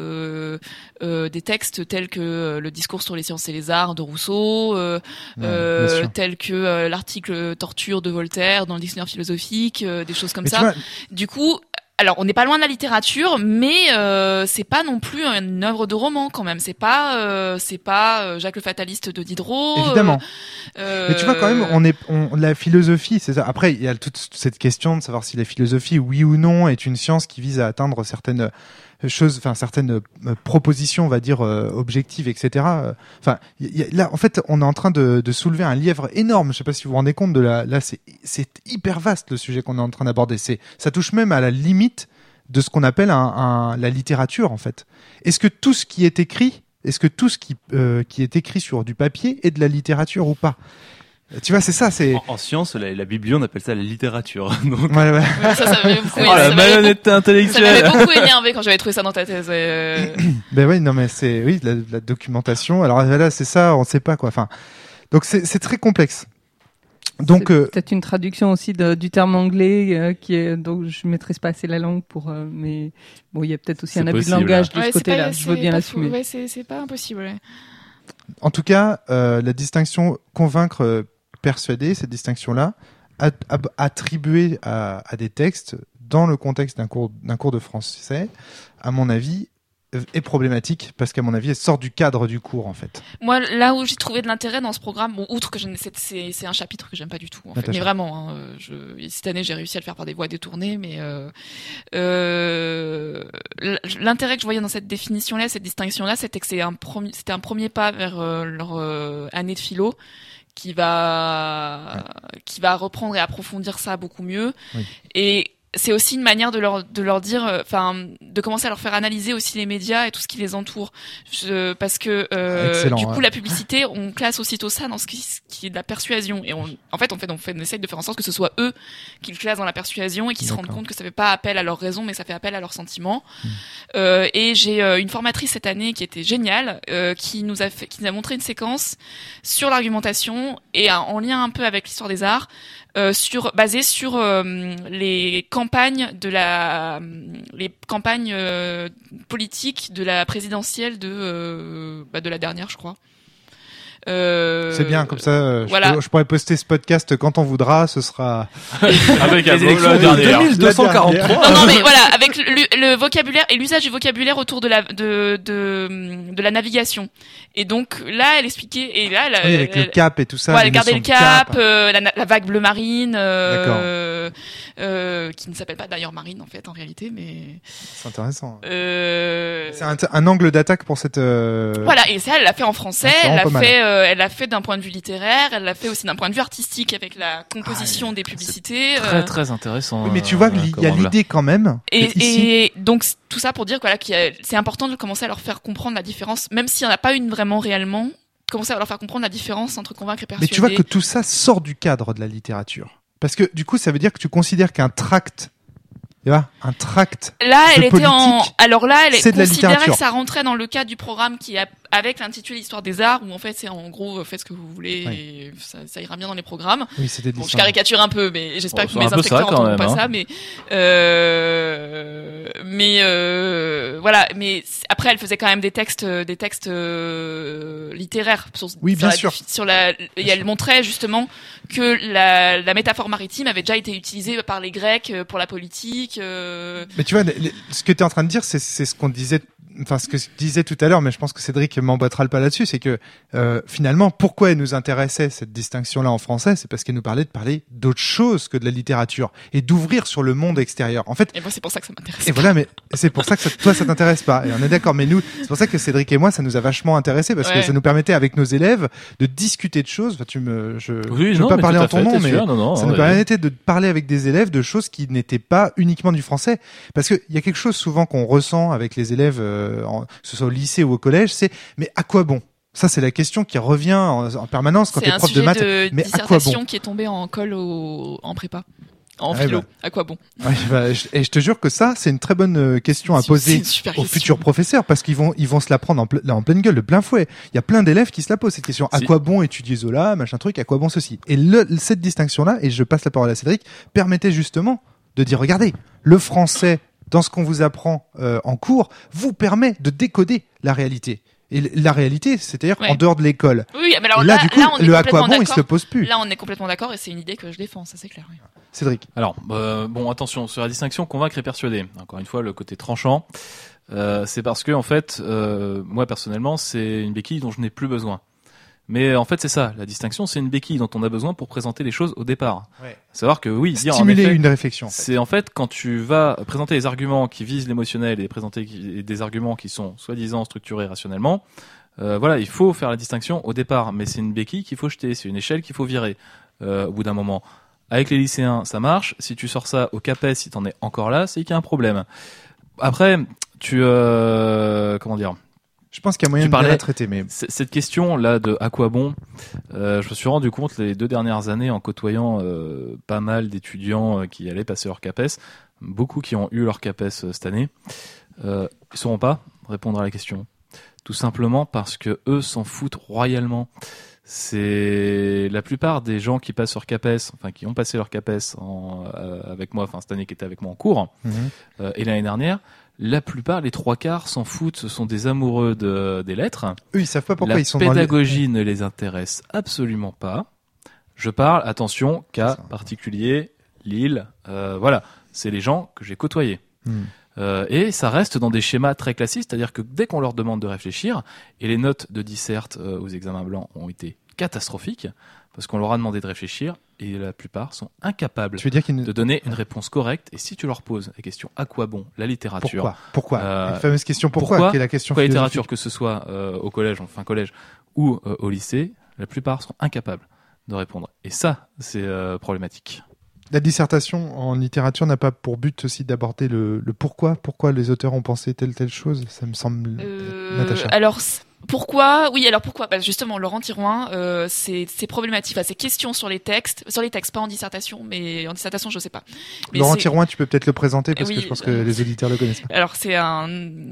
des textes tels que le discours sur les sciences et les arts de Rousseau, tels que l'article torture de Voltaire dans le dictionnaire philosophique, des choses comme ça. Du coup, alors on n'est pas loin de la littérature, mais c'est pas non plus une œuvre de roman quand même. C'est pas Jacques le Fataliste de Diderot. Évidemment. Mais tu vois quand même, la philosophie, c'est ça. Après, il y a toute cette question de savoir si la philosophie, oui ou non, est une science qui vise à atteindre certaines choses, enfin certaines propositions, on va dire objectives, etc. Enfin, là, en fait, on est en train de soulever un lièvre énorme. Je sais pas si vous vous rendez compte de là, c'est hyper vaste le sujet qu'on est en train d'aborder. Ça touche même à la limite de ce qu'on appelle la littérature, en fait. Est-ce que tout ce qui est écrit sur du papier est de la littérature ou pas? Tu vois, c'est ça, c'est... En science, la biblio, on appelle ça la littérature. Donc... Ouais. Ça m'avait beaucoup, la malhonnêteté intellectuelle. Ça m'avait beaucoup énervé quand j'avais trouvé ça dans ta thèse. Ben oui, non mais c'est la documentation. Alors là, c'est ça, on ne sait pas quoi. Enfin, donc c'est très complexe. Donc c'est peut-être une traduction aussi du terme anglais qui est, donc je maîtrise pas assez la langue mais bon, il y a peut-être aussi un abus de langage de ce côté-là. Je veux bien l'assumer. Ouais, c'est pas impossible. Ouais. En tout cas, la distinction convaincre, persuader, cette distinction-là, attribuée à des textes dans le contexte d'un cours de français, à mon avis, est problématique parce qu'à mon avis, elle sort du cadre du cours en fait. Moi, là où j'ai trouvé de l'intérêt dans ce programme, bon, outre que c'est un chapitre que j'aime pas du tout, en fait. Mais vraiment, cette année, j'ai réussi à le faire par des voies détournées, mais l'intérêt que je voyais dans cette définition-là, cette distinction-là, c'était que c'était un premier pas vers leur année de philo. Qui va reprendre et approfondir ça beaucoup mieux. Oui. Et c'est aussi une manière de leur dire, de commencer à leur faire analyser aussi les médias et tout ce qui les entoure, parce que du coup la publicité, on classe aussitôt ça dans ce qui est de la persuasion, et on essaye de faire en sorte que ce soit eux qui le classent dans la persuasion et qui se rendent compte que ça fait pas appel à leur raison, mais ça fait appel à leurs sentiments. Et j'ai une formatrice cette année qui était géniale, qui nous a montré une séquence sur l'argumentation et en lien un peu avec l'histoire des arts. Basé sur les campagnes politiques de la présidentielle de la dernière, je crois. C'est bien, comme ça, voilà. je pourrais poster ce podcast quand on voudra, ce sera avec les élections de 2243. Non, mais voilà, avec le vocabulaire et l'usage du vocabulaire autour de la navigation. Et donc là, elle expliquait, et là, avec le cap et tout ça. Ouais, elle gardait le cap, la vague bleu marine, qui ne s'appelle pas d'ailleurs marine en fait, en réalité, mais c'est intéressant. C'est un angle d'attaque pour cette. Voilà, et ça, elle l'a fait en français, elle l'a fait d'un point de vue littéraire, elle l'a fait aussi d'un point de vue artistique avec la composition des publicités. Très très intéressant. Oui, mais tu vois, il y a l'idée quand même. Et donc tout ça pour dire voilà c'est important de commencer à leur faire comprendre la différence, même s'il n'y en a pas une vraiment réellement, commencer à leur faire comprendre la différence entre convaincre et persuader. Mais tu vois que tout ça sort du cadre de la littérature, parce que du coup, ça veut dire que tu considères qu'un tract. Tu vois, un tract. Là, elle était alors là, elle considérait que ça rentrait dans le cadre du programme qui a, avec l'intitulé Histoire des Arts, où en fait, c'est en gros, faites ce que vous voulez, et ça ira bien dans les programmes. Oui, c'était bon, je caricature un peu, mais j'espère que mes inspecteurs n'entendront pas ça, mais voilà, mais après, elle faisait quand même des textes littéraires et elle montrait justement que la métaphore maritime avait déjà été utilisée par les Grecs pour la politique. Mais tu vois, ce que tu es en train de dire, c'est ce qu'on disait, enfin ce que je disais tout à l'heure, mais je pense que Cédric m'emboîtera le pas là-dessus, c'est que finalement, pourquoi elle nous intéressait cette distinction-là en français, c'est parce qu'elle nous parlait de parler d'autre chose que de la littérature et d'ouvrir sur le monde extérieur. En fait. Et moi, c'est pour ça que ça m'intéresse. Et voilà, mais c'est pour ça que toi, ça t'intéresse pas. Et on est d'accord. Mais nous, c'est pour ça que Cédric et moi, ça nous a vachement intéressé parce que ça nous permettait avec nos élèves de discuter de choses. Enfin, je veux pas parler en ton nom, mais ça nous permettait de parler avec des élèves de choses qui n'étaient pas uniquement du français. Parce que il y a quelque chose souvent qu'on ressent avec les élèves, que ce soit au lycée ou au collège, c'est mais à quoi bon? Ça, c'est la question qui revient en permanence quand t'es prof de maths. Mais à quoi bon? C'est un sujet qui est tombé en colle en prépa. En philo, à quoi bon? Et je te jure que ça, c'est une très bonne question à poser aux futurs professeurs, parce qu'ils vont se la prendre en pleine gueule, de plein fouet. Il y a plein d'élèves qui se la posent cette question. À quoi bon étudier Zola, machin truc, à quoi bon ceci? Et cette distinction-là, et je passe la parole à Cédric, permettait justement de dire, regardez, le français, dans ce qu'on vous apprend en cours, vous permet de décoder la réalité. Et la réalité, c'est-à-dire en dehors de l'école. Oui, mais alors là, du coup, le à quoi bon, il se le pose plus. Là, on est complètement d'accord, et c'est une idée que je défends, ça c'est clair. Oui. Cédric. Alors, bon, attention, sur la distinction convaincre et persuader. Encore une fois, le côté tranchant, c'est parce que, en fait, moi, personnellement, c'est une béquille dont je n'ai plus besoin. Mais en fait, c'est ça. La distinction, c'est une béquille dont on a besoin pour présenter les choses au départ. Ouais. Savoir que oui, stimuler une réflexion. C'est en fait quand tu vas présenter des arguments qui visent l'émotionnel et présenter des arguments qui sont soi-disant structurés rationnellement. Voilà, il faut faire la distinction au départ. Mais c'est une béquille qu'il faut jeter, c'est une échelle qu'il faut virer. Au bout d'un moment, avec les lycéens, ça marche. Si tu sors ça au CAPES, si t'en es encore là, c'est qu'il y a un problème. Après, comment dire? Je pense qu'il y a moyen de la traiter, mais cette question là de à quoi bon, je me suis rendu compte les 2 dernières années en côtoyant pas mal d'étudiants qui allaient passer leur CAPES, beaucoup qui ont eu leur CAPES cette année, ils sauront pas répondre à la question, tout simplement parce que eux s'en foutent royalement. C'est la plupart des gens qui passent leur CAPES, enfin qui ont passé leur CAPES avec moi, enfin cette année qui était avec moi en cours, et l'année dernière. La plupart, les 3/4 s'en foutent, ce sont des amoureux des lettres. Eux, ils savent pas pourquoi ils sont dans la pédagogie ne les intéresse absolument pas. Je parle, attention, cas particulier, Lille, voilà, c'est les gens que j'ai côtoyés. Et ça reste dans des schémas très classiques, c'est-à-dire que dès qu'on leur demande de réfléchir, et les notes de disserte aux examens blancs ont été catastrophiques, parce qu'on leur a demandé de réfléchir, et la plupart sont incapables de donner une réponse correcte. Et si tu leur poses la question à quoi bon la littérature, pourquoi la fameuse question pourquoi qui est la question pourquoi littérature, que ce soit au collège, enfin collège ou au lycée, la plupart sont incapables de répondre. Et ça, c'est problématique. La dissertation en littérature n'a pas pour but aussi d'aborder le pourquoi les auteurs ont pensé telle chose. Ça me semble. Natacha. Alors pourquoi justement Laurent Thirouin, c'est problématique. Enfin, ces questions sur les textes, pas en dissertation, mais en dissertation je sais pas. Mais Laurent Thirouin, tu peux peut-être le présenter parce que je pense que les auditeurs le connaissent pas. Alors c'est un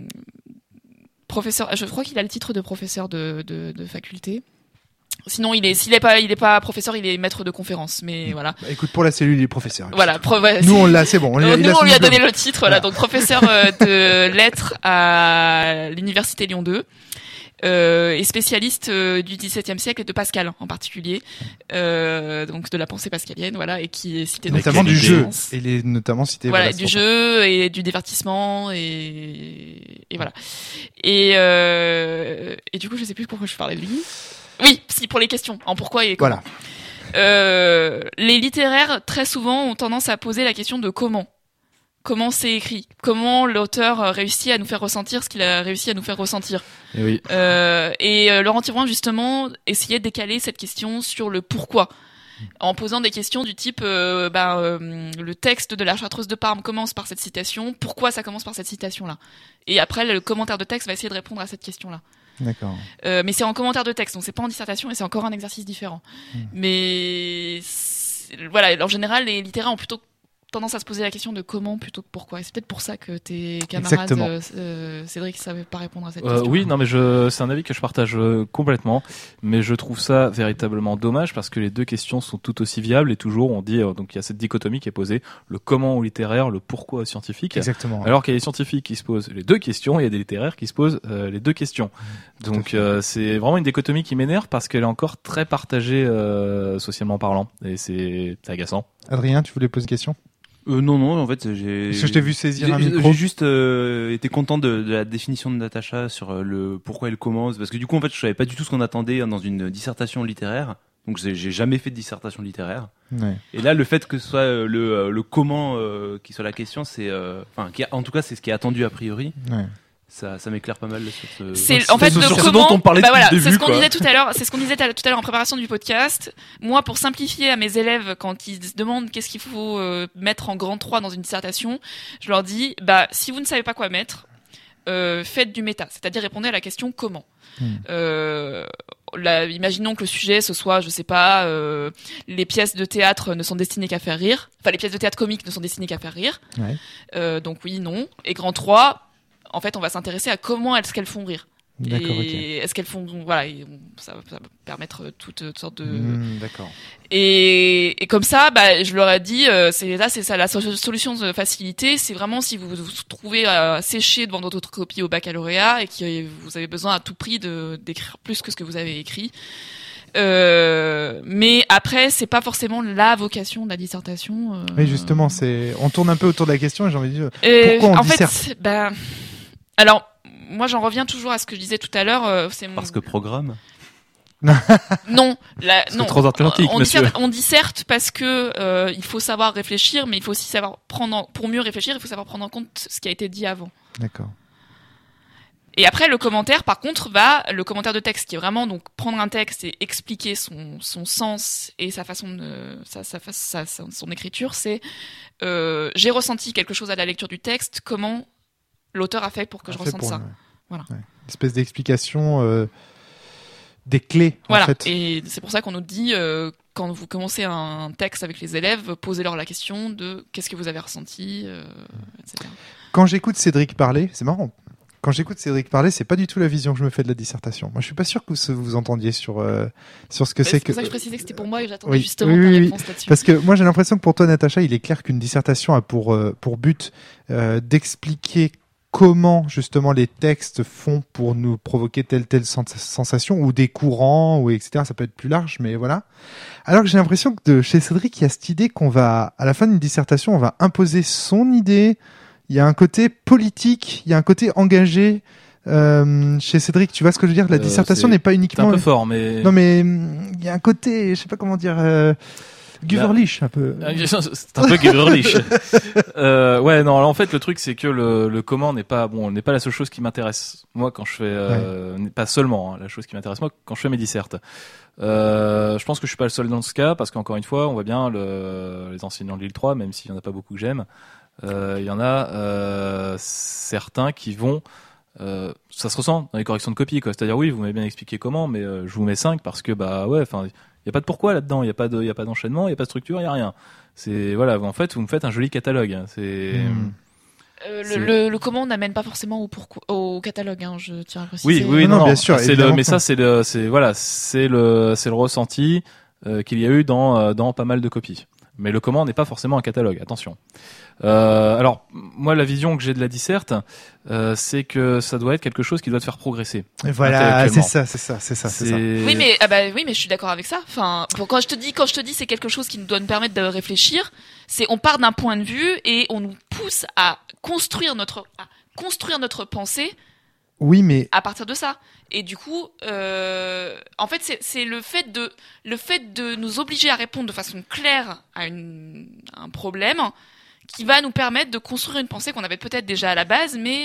professeur, je crois qu'il a le titre de professeur de faculté. Sinon, s'il est pas professeur, il est maître de conférence. Mais voilà. Bah, écoute, pour la cellule, il est professeur. Voilà. Nous, on l'a, c'est bon. On lui a donné le titre. Voilà. Donc, professeur de lettres à l'université Lyon 2. Et spécialiste du XVIIe siècle et de Pascal en particulier, donc de la pensée pascalienne, voilà, et qui est cité notamment du jeu. Et il est notamment cité. Voilà, du jeu et du divertissement et voilà. Et du coup, je sais plus pourquoi je parlais de lui. Oui, si, pour les questions. En pourquoi et comment. Voilà. Les littéraires, très souvent, ont tendance à poser la question de comment. Comment c'est écrit? Comment l'auteur réussit à nous faire ressentir ce qu'il a réussi à nous faire ressentir? Et oui. Laurent Thirouin, justement, essayait de décaler cette question sur le pourquoi. En posant des questions du type, le texte de la Chartreuse de Parme commence par cette citation. Pourquoi ça commence par cette citation-là? Et après, le commentaire de texte va essayer de répondre à cette question-là. D'accord. Mais c'est en commentaire de texte, donc c'est pas en dissertation et c'est encore un exercice différent. Mais voilà, en général, les littéraires ont plutôt tendance à se poser la question de comment plutôt que pourquoi. Et c'est peut-être pour ça que tes camarades, Cédric, ne savaient pas répondre à cette question. Oui, non, mais c'est un avis que je partage complètement, mais je trouve ça véritablement dommage parce que les deux questions sont tout aussi viables et toujours on dit donc il y a cette dichotomie qui est posée, le comment au littéraire, le pourquoi au scientifique. Exactement. Alors qu'il y a des scientifiques qui se posent les deux questions et il y a des littéraires qui se posent les deux questions. Donc c'est vraiment une dichotomie qui m'énerve parce qu'elle est encore très partagée socialement parlant et c'est agaçant. Adrien, tu voulais poser une question? Non, en fait, Parce que je t'ai vu saisir un micro. J'ai juste été content de la définition de Natacha sur le pourquoi et le comment, parce que du coup, en fait, je savais pas du tout ce qu'on attendait dans une dissertation littéraire. Donc, j'ai jamais fait de dissertation littéraire. Ouais. Et là, le fait que ce soit le comment qui soit la question, c'est, en tout cas, c'est ce qui est attendu a priori. Ouais. Ça m'éclaire pas mal sur ce. C'est en fait le sur comment. Dont on parlait depuis le début, c'est ce qu'on disait tout à l'heure. C'est ce qu'on disait tout à l'heure en préparation du podcast. Moi, pour simplifier à mes élèves quand ils se demandent qu'est-ce qu'il faut mettre en grand 3 dans une dissertation, je leur dis si vous ne savez pas quoi mettre, faites du méta, c'est-à-dire répondez à la question comment. Imaginons que le sujet ce soit, je sais pas, les pièces de théâtre ne sont destinées qu'à faire rire. Enfin, les pièces de théâtre comiques ne sont destinées qu'à faire rire. Ouais. Donc oui, non. Et grand 3. En fait, on va s'intéresser à comment est-ce qu'elles font rire. D'accord, et est-ce qu'elles font, voilà, ça va permettre toutes sortes de. D'accord. Et comme ça, je leur ai dit, c'est ça la solution de facilité, c'est vraiment si vous vous trouvez séché devant votre copie au baccalauréat et que vous avez besoin à tout prix d'écrire plus que ce que vous avez écrit. Mais après, c'est pas forcément la vocation de la dissertation. Oui, justement, on tourne un peu autour de la question et j'ai envie de dire pourquoi on disserte. Alors, moi, j'en reviens toujours à ce que je disais tout à l'heure. Parce que programme. Non, c'est trop atlantique, on disserte parce que il faut savoir réfléchir, mais il faut aussi savoir pour mieux réfléchir, il faut savoir prendre en compte ce qui a été dit avant. D'accord. Et après, le commentaire, par contre, le commentaire de texte qui est vraiment donc prendre un texte et expliquer son sens et sa façon de son écriture, c'est j'ai ressenti quelque chose à la lecture du texte, comment l'auteur a fait pour que je ressente ça. Voilà. Ouais. espèce d'explication des clés. Voilà. En fait. Et c'est pour ça qu'on nous dit quand vous commencez un texte avec les élèves, posez-leur la question de qu'est-ce que vous avez ressenti, etc. Quand j'écoute Cédric parler, c'est marrant. Quand j'écoute Cédric parler, c'est pas du tout la vision que je me fais de la dissertation. Moi, je suis pas sûr que vous entendiez sur ce que c'est que. C'est pour ça que je précisais que c'était pour moi et j'attendais Oui. justement Oui, ta oui, réponse là-dessus. Parce que moi, j'ai l'impression que pour toi, Natacha, il est clair qu'une dissertation a pour but d'expliquer comment justement les textes font pour nous provoquer telle sensation, ou des courants, ou etc. Ça peut être plus large, mais voilà. Alors que j'ai l'impression que chez Cédric, il y a cette idée qu'on va, à la fin d'une dissertation, on va imposer son idée. Il y a un côté politique, il y a un côté engagé chez Cédric. Tu vois ce que je veux dire? La dissertation n'est pas uniquement... C'est un peu fort, mais... Non, mais il y a un côté, je sais pas comment dire... Guverlich, un peu. C'est un peu Guverlich. Ouais, non, alors en fait, le truc, c'est que le comment n'est pas la seule chose qui m'intéresse. Moi, quand je fais, pas seulement, hein, la chose qui m'intéresse, moi, quand je fais mes dissertes. Je pense que je suis pas le seul dans ce cas, parce qu'encore une fois, on voit bien les enseignants de l'île 3, même s'il y en a pas beaucoup que j'aime, il y en a, certains qui vont, ça se ressent dans les corrections de copie, quoi. C'est-à-dire, oui, vous m'avez bien expliqué comment, mais je vous mets 5 parce que, bah, ouais, enfin, il y a pas de pourquoi là-dedans, il y a pas d'enchaînement, il y a pas de structure, il y a rien. C'est, voilà, en fait, vous me faites un joli catalogue. C'est, le comment n'amène pas forcément au catalogue, hein, je tiens à préciser. Oui, non, bien sûr. Mais ça, c'est le ressenti qu'il y a eu dans pas mal de copies. Mais le comment n'est pas forcément un catalogue. Attention. Alors, moi, la vision que j'ai de la disserte, c'est que ça doit être quelque chose qui doit te faire progresser. Et voilà, c'est ça. Oui, mais je suis d'accord avec ça. Enfin, quand je te dis, c'est quelque chose qui doit nous permettre de réfléchir. On part d'un point de vue et on nous pousse à construire notre pensée. Oui, mais à partir de ça. Et du coup, en fait, c'est le fait de nous obliger à répondre de façon claire à un problème qui va nous permettre de construire une pensée qu'on avait peut-être déjà à la base, mais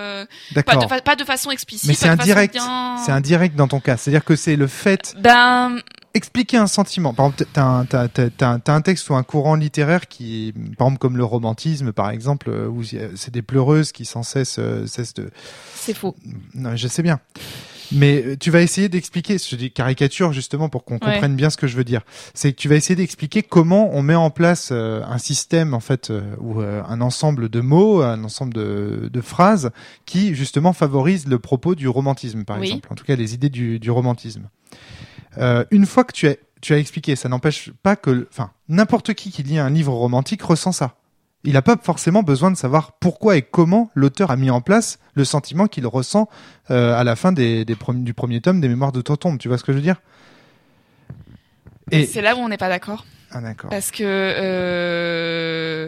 pas de façon explicite. Mais c'est indirect. C'est indirect dans ton cas. C'est-à-dire que c'est le fait expliquer un sentiment. Par exemple, t'as un texte ou un courant littéraire qui, par exemple, comme le romantisme, par exemple, où c'est des pleureuses qui sans cesse de... C'est faux. Non, je sais bien. Mais tu vas essayer d'expliquer, je dis caricature justement pour qu'on comprenne bien ce que je veux dire. C'est que tu vas essayer d'expliquer comment on met en place un système en fait ou un ensemble de mots, un ensemble de phrases qui justement favorise le propos du romantisme par exemple. En tout cas les idées du romantisme. Une fois que tu as expliqué, ça n'empêche pas que, n'importe qui lit un livre romantique ressent ça. Il n'a pas forcément besoin de savoir pourquoi et comment l'auteur a mis en place le sentiment qu'il ressent à la fin du premier tome des Mémoires de Tothombe. Tu vois ce que je veux dire? Et c'est là où on n'est pas d'accord. Ah d'accord. Parce que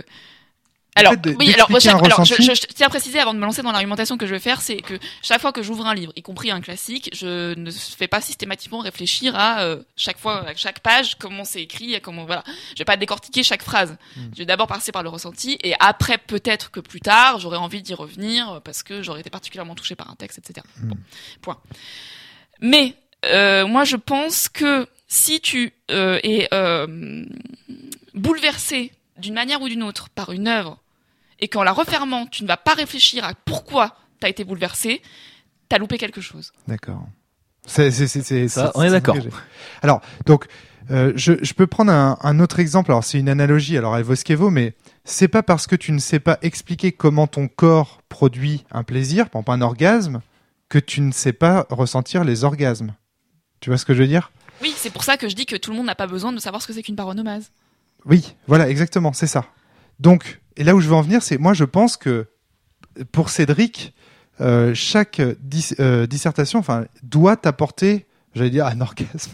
je tiens à préciser avant de me lancer dans l'argumentation que je vais faire, c'est que chaque fois que j'ouvre un livre, y compris un classique, je ne fais pas systématiquement réfléchir à chaque page, comment c'est écrit, voilà. Je vais pas décortiquer chaque phrase. Je vais d'abord passer par le ressenti et après peut-être que plus tard j'aurai envie d'y revenir parce que j'aurais été particulièrement touché par un texte, etc. Bon, point. Mais moi je pense que si tu es bouleversé d'une manière ou d'une autre par une œuvre et qu'en la refermant, tu ne vas pas réfléchir à pourquoi t'as été bouleversé, t'as loupé quelque chose. D'accord. On est d'accord. Alors, donc, je peux prendre un autre exemple. Alors, c'est une analogie. Alors, elle vaut ce qu'elle vaut, mais c'est pas parce que tu ne sais pas expliquer comment ton corps produit un plaisir, par exemple un orgasme, que tu ne sais pas ressentir les orgasmes. Tu vois ce que je veux dire? Oui, c'est pour ça que je dis que tout le monde n'a pas besoin de savoir ce que c'est qu'une paronomase. Oui, voilà, exactement, c'est ça. Donc, et là où je veux en venir, c'est moi je pense que pour Cédric, chaque dissertation, doit t'apporter, j'allais dire, un orgasme.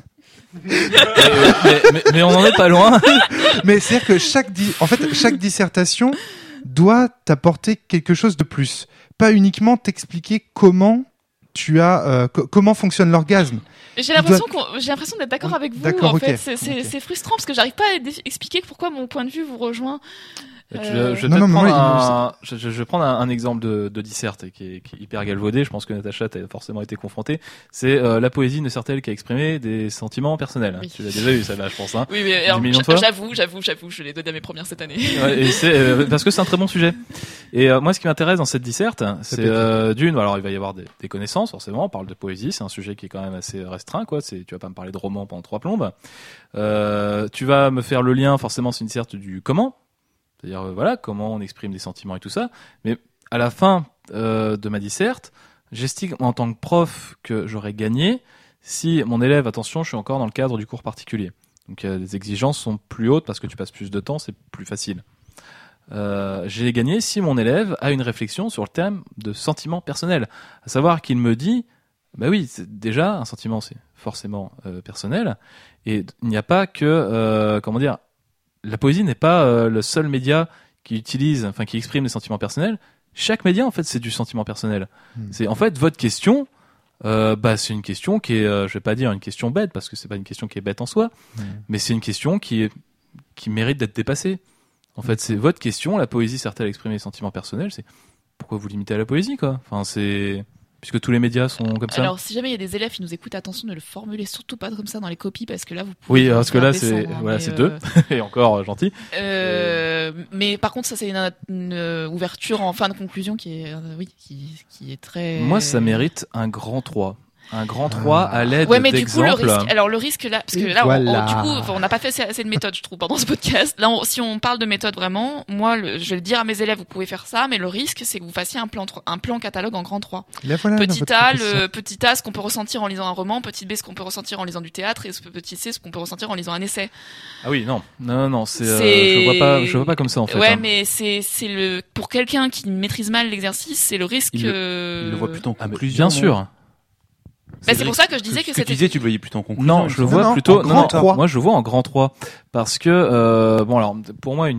mais on n'en est pas loin. Mais c'est-à-dire que chaque dissertation doit t'apporter quelque chose de plus, pas uniquement t'expliquer comment comment fonctionne l'orgasme. J'ai l'impression d'être d'accord avec vous. D'accord, en fait, c'est frustrant parce que j'arrive pas à expliquer pourquoi mon point de vue vous rejoint. Je vais prendre un exemple de disserte qui est hyper galvaudé. Je pense que Natacha t'as forcément été confrontée. C'est la poésie ne sert-elle qu'à exprimer des sentiments personnels. Oui. Tu l'as déjà eu celle-là, je pense. Hein, oui, mais alors, j'avoue, je l'ai donné à mes premières cette année. Ouais, et c'est parce que c'est un très bon sujet. Et moi, ce qui m'intéresse dans cette disserte, c'est d'une. Alors, il va y avoir des connaissances forcément. On parle de poésie, c'est un sujet qui est quand même assez restreint, quoi. Tu vas pas me parler de romans pendant 3 plombes. Tu vas me faire le lien forcément, c'est une disserte du comment. C'est-à-dire, voilà, comment on exprime des sentiments et tout ça. Mais à la fin de ma disserte, j'estime en tant que prof que j'aurais gagné si mon élève, attention, je suis encore dans le cadre du cours particulier. Donc les exigences sont plus hautes parce que tu passes plus de temps, c'est plus facile. J'ai gagné si mon élève a une réflexion sur le thème de sentiment personnel. À savoir qu'il me dit, bah oui, déjà, un sentiment, c'est forcément personnel. Et il n'y a pas que, la poésie n'est pas le seul média qui exprime des sentiments personnels. Chaque média, en fait, c'est du sentiment personnel. C'est en fait votre question. C'est une question qui est, je vais pas dire une question bête parce que c'est pas une question qui est bête en soi, mais c'est une question qui mérite d'être dépassée. En fait, c'est votre question. La poésie sert-elle à exprimer les sentiments personnels ? C'est pourquoi vous limitez à la poésie, quoi ? Enfin, c'est puisque tous les médias sont comme ça. Alors, si jamais il y a des élèves qui nous écoutent, attention, ne le formulez surtout pas comme ça dans les copies, parce que là, vous pouvez... Oui, parce que là, c'est c'est 2, et encore gentil. Mais par contre, ça, c'est une ouverture en fin de conclusion qui est très... Moi, ça mérite un grand 3. Un grand 3 à l'aide d'exemples. Ouais, mais du coup, le risque là, parce que là, du coup, on n'a pas fait assez de méthodes, je trouve, pendant ce podcast. Là, si on parle de méthode vraiment, moi, je vais le dire à mes élèves, vous pouvez faire ça, mais le risque, c'est que vous fassiez un plan catalogue en grand 3. Petit A, ce qu'on peut ressentir en lisant un roman, petit B, ce qu'on peut ressentir en lisant du théâtre, et petit C, ce qu'on peut ressentir en lisant un essai. Ah oui, non, je vois pas comme ça, en fait. Ouais, mais c'est pour quelqu'un qui maîtrise mal l'exercice, c'est le risque. Il le voit plutôt en conclusion. Bien sûr. C'est pour ça que je disais que c'était... Tu disais, tu le voyais plutôt en conclusion. Non, je le vois plutôt... en grand 3. Moi, je le vois en grand 3. Parce que, pour moi,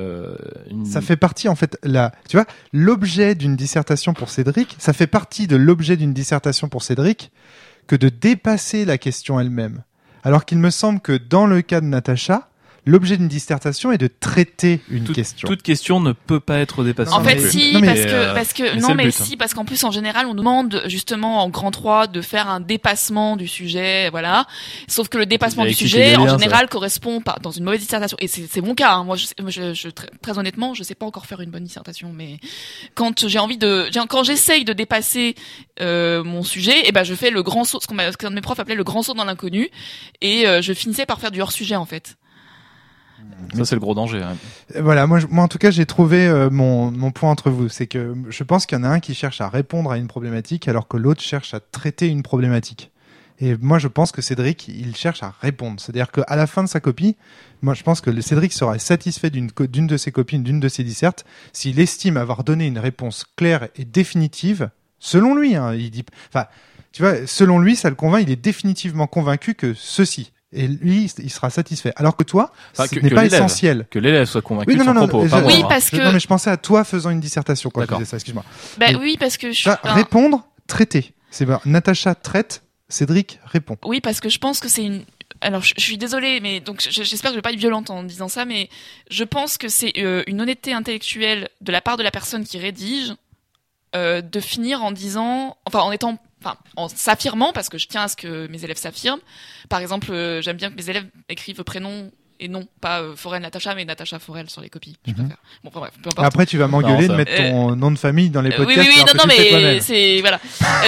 ça fait partie, en fait, tu vois, l'objet d'une dissertation pour Cédric, ça fait partie de l'objet d'une dissertation pour Cédric que de dépasser la question elle-même. Alors qu'il me semble que dans le cas de Natacha, l'objet d'une dissertation est de traiter une question. Toute question ne peut pas être dépassée. En fait, parce qu'en plus, en général, on demande justement en grand 3 de faire un dépassement du sujet, voilà. Sauf que le dépassement du sujet, en général, correspond pas dans une mauvaise dissertation. Et c'est mon cas, hein. Moi, très honnêtement, je sais pas encore faire une bonne dissertation, mais quand quand j'essaye de dépasser, mon sujet, et ben, je fais le grand saut, ce qu'un de mes profs appelait le grand saut dans l'inconnu, et je finissais par faire du hors-sujet, en fait. Ça, c'est le gros danger. Hein. Voilà, moi en tout cas, j'ai trouvé mon point entre vous. C'est que je pense qu'il y en a un qui cherche à répondre à une problématique alors que l'autre cherche à traiter une problématique. Et moi, je pense que Cédric, il cherche à répondre. C'est-à-dire qu'à la fin de sa copie, moi, je pense que Cédric serait satisfait d'une de ses copines, d'une de ses dissertes, s'il estime avoir donné une réponse claire et définitive, selon lui. Hein, il dit, enfin, tu vois, selon lui, ça le convainc. Il est définitivement convaincu que ceci. Et lui, il sera satisfait. Alors que toi, ce n'est pas essentiel. Que l'élève soit convaincu de son propos. Non, mais je pensais à toi faisant une dissertation quand je disais ça, excuse-moi. Oui, parce que répondre, traiter. Natacha traite, Cédric répond. Oui, parce que je pense que c'est une... Alors, je suis désolée, mais donc j'espère que je vais pas être violente en disant ça, mais je pense que c'est une honnêteté intellectuelle de la part de la personne qui rédige de finir en disant... en s'affirmant, parce que je tiens à ce que mes élèves s'affirment. Par exemple, j'aime bien que mes élèves écrivent prénom et non, pas Forel Natacha, mais Natacha Forel sur les copies. Je préfère. Bon, bref, peu importe. Après, tu vas m'engueuler de mettre ton nom de famille dans les podcasts. Oui, mais c'est voilà.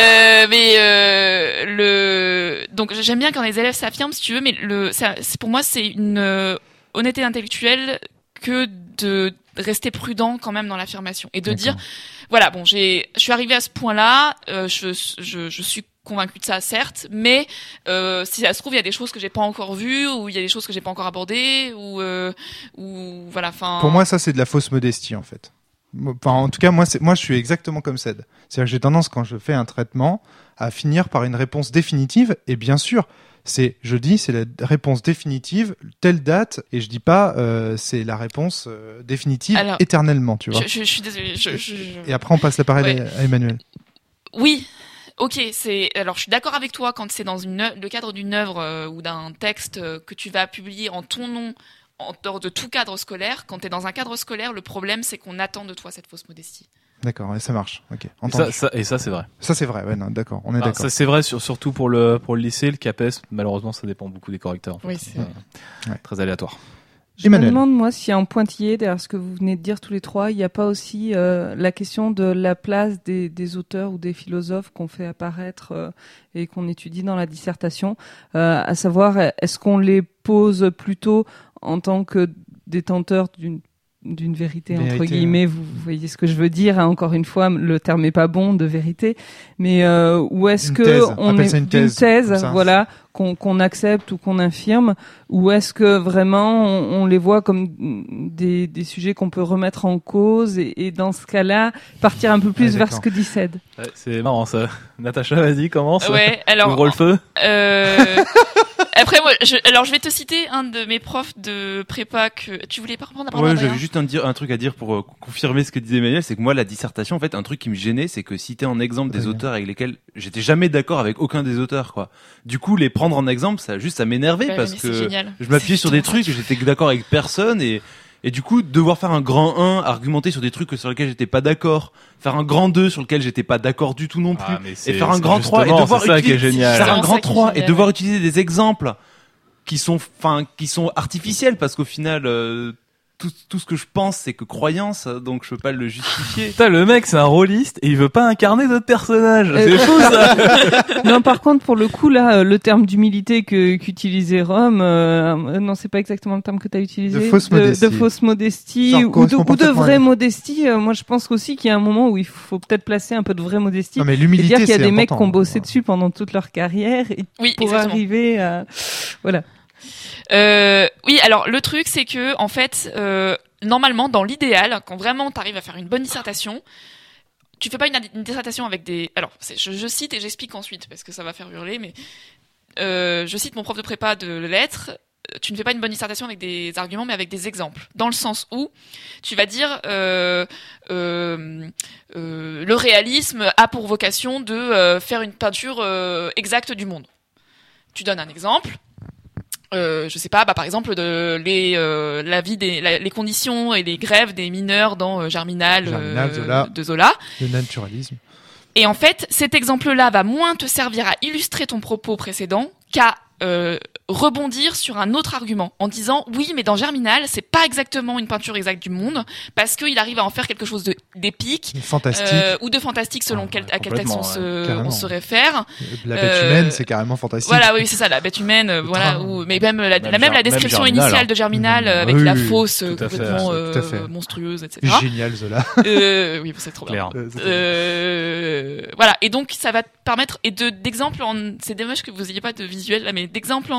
Donc j'aime bien quand les élèves s'affirment, si tu veux, mais pour moi, c'est une honnêteté intellectuelle que de rester prudent quand même dans l'affirmation et de dire voilà, bon, je suis arrivé à ce point-là, je suis convaincu de ça, certes, mais si ça se trouve, il y a des choses que j'ai pas encore vues, ou il y a des choses que j'ai pas encore abordées, ou voilà. Enfin. Pour moi, ça c'est de la fausse modestie en fait. Enfin, en tout cas, moi, je suis exactement comme Ced. C'est-à-dire que j'ai tendance, quand je fais un traitement, à finir par une réponse définitive, et bien sûr. C'est la réponse définitive, telle date, et je dis pas c'est la réponse définitive éternellement, tu vois. Je suis désolée. Et après on passe la parole à Emmanuel. Oui, ok. Alors je suis d'accord avec toi quand c'est dans le cadre d'une œuvre ou d'un texte que tu vas publier en ton nom, en dehors de tout cadre scolaire. Quand t'es dans un cadre scolaire, le problème, c'est qu'on attend de toi cette fausse modestie. D'accord, ouais, ça marche. Ok. Et ça, c'est vrai. Ça, c'est vrai. Ouais, non, d'accord. On est d'accord. Ça, c'est vrai surtout pour le lycée, le CAPES. Malheureusement, ça dépend beaucoup des correcteurs. En fait. Oui, c'est très aléatoire. Je me demande, moi, s'il y a un pointillé derrière ce que vous venez de dire tous les trois, il n'y a pas aussi la question de la place des auteurs ou des philosophes qu'on fait apparaître et qu'on étudie dans la dissertation, à savoir, est-ce qu'on les pose plutôt en tant que détenteurs d'une vérité, entre guillemets, vous voyez ce que je veux dire, hein, encore une fois, le terme est pas bon de vérité, mais ou est-ce que on est d'une thèse, voilà, qu'on accepte ou qu'on infirme, ou est-ce que vraiment on les voit comme des sujets qu'on peut remettre en cause et dans ce cas-là partir un peu plus vers ce que dit Ced. Ouais, c'est marrant ça. Natacha, vas-y, commence. Ouais, alors ouvre le feu. Après, moi, je vais te citer un de mes profs de prépa que tu voulais pas reprendre. Ouais, j'avais juste un truc à dire pour confirmer ce que disait Emmanuel, c'est que moi, la dissertation, en fait, un truc qui me gênait, c'est que citer en exemple des auteurs avec lesquels j'étais jamais d'accord avec aucun des auteurs, quoi. Du coup, les prendre en exemple, ça m'énervait parce que je m'appuyais sur des trucs et j'étais d'accord avec personne et du coup, devoir faire un grand 1, argumenter sur des trucs sur lesquels j'étais pas d'accord, faire un grand 2 sur lequel j'étais pas d'accord du tout non plus, et faire un grand 3 et devoir faire un grand 3 et devoir utiliser des exemples qui sont artificiels parce qu'au final, tout ce que je pense, c'est que croyance, donc je peux pas le justifier. Putain, le mec, c'est un rôliste et il veut pas incarner d'autres personnages. C'est fou, ça. Non, par contre, pour le coup, là, le terme d'humilité qu'utilisait Rome, non, c'est pas exactement le terme que t'as utilisé. De fausse modestie. Ou de vraie modestie. Moi, je pense aussi qu'il y a un moment où il faut peut-être placer un peu de vraie modestie. Non, mais l'humilité, c'est dire qu'il y a des mecs qui ont important. bossé dessus pendant toute leur carrière et Oui, pour exactement. arriver à, voilà. Oui, alors le truc c'est que en fait, normalement dans l'idéal, quand vraiment t'arrives à faire une bonne dissertation, tu fais pas une dissertation avec des. Alors, je cite et j'explique ensuite parce que ça va faire hurler, mais je cite mon prof de prépa de lettres. Tu ne fais pas une bonne dissertation avec des arguments, mais avec des exemples. Dans le sens où tu vas dire le réalisme a pour vocation de faire une peinture exacte du monde. Tu donnes un exemple. Je sais pas, par exemple la vie les conditions et les grèves des mineurs dans Germinal Zola. de Zola. Le naturalisme. Et en fait, cet exemple-là va moins te servir à illustrer ton propos précédent qu'à rebondir sur un autre argument en disant oui, mais dans Germinal, c'est pas exactement une peinture exacte du monde parce qu'il arrive à en faire quelque chose d'épique, fantastique, ou de fantastique selon à quel texte on se réfère. La bête humaine, c'est carrément fantastique. Voilà, oui, c'est ça, la bête humaine, voilà, mais même la description Germinal, initiale de Germinal avec la fosse tout à complètement fait. monstrueuse, etc. Génial, Zola. Oui, c'est trop bien. Voilà, et donc ça va te permettre d'exemple c'est dommage que vous ayez pas de visuel là, mais d'exemple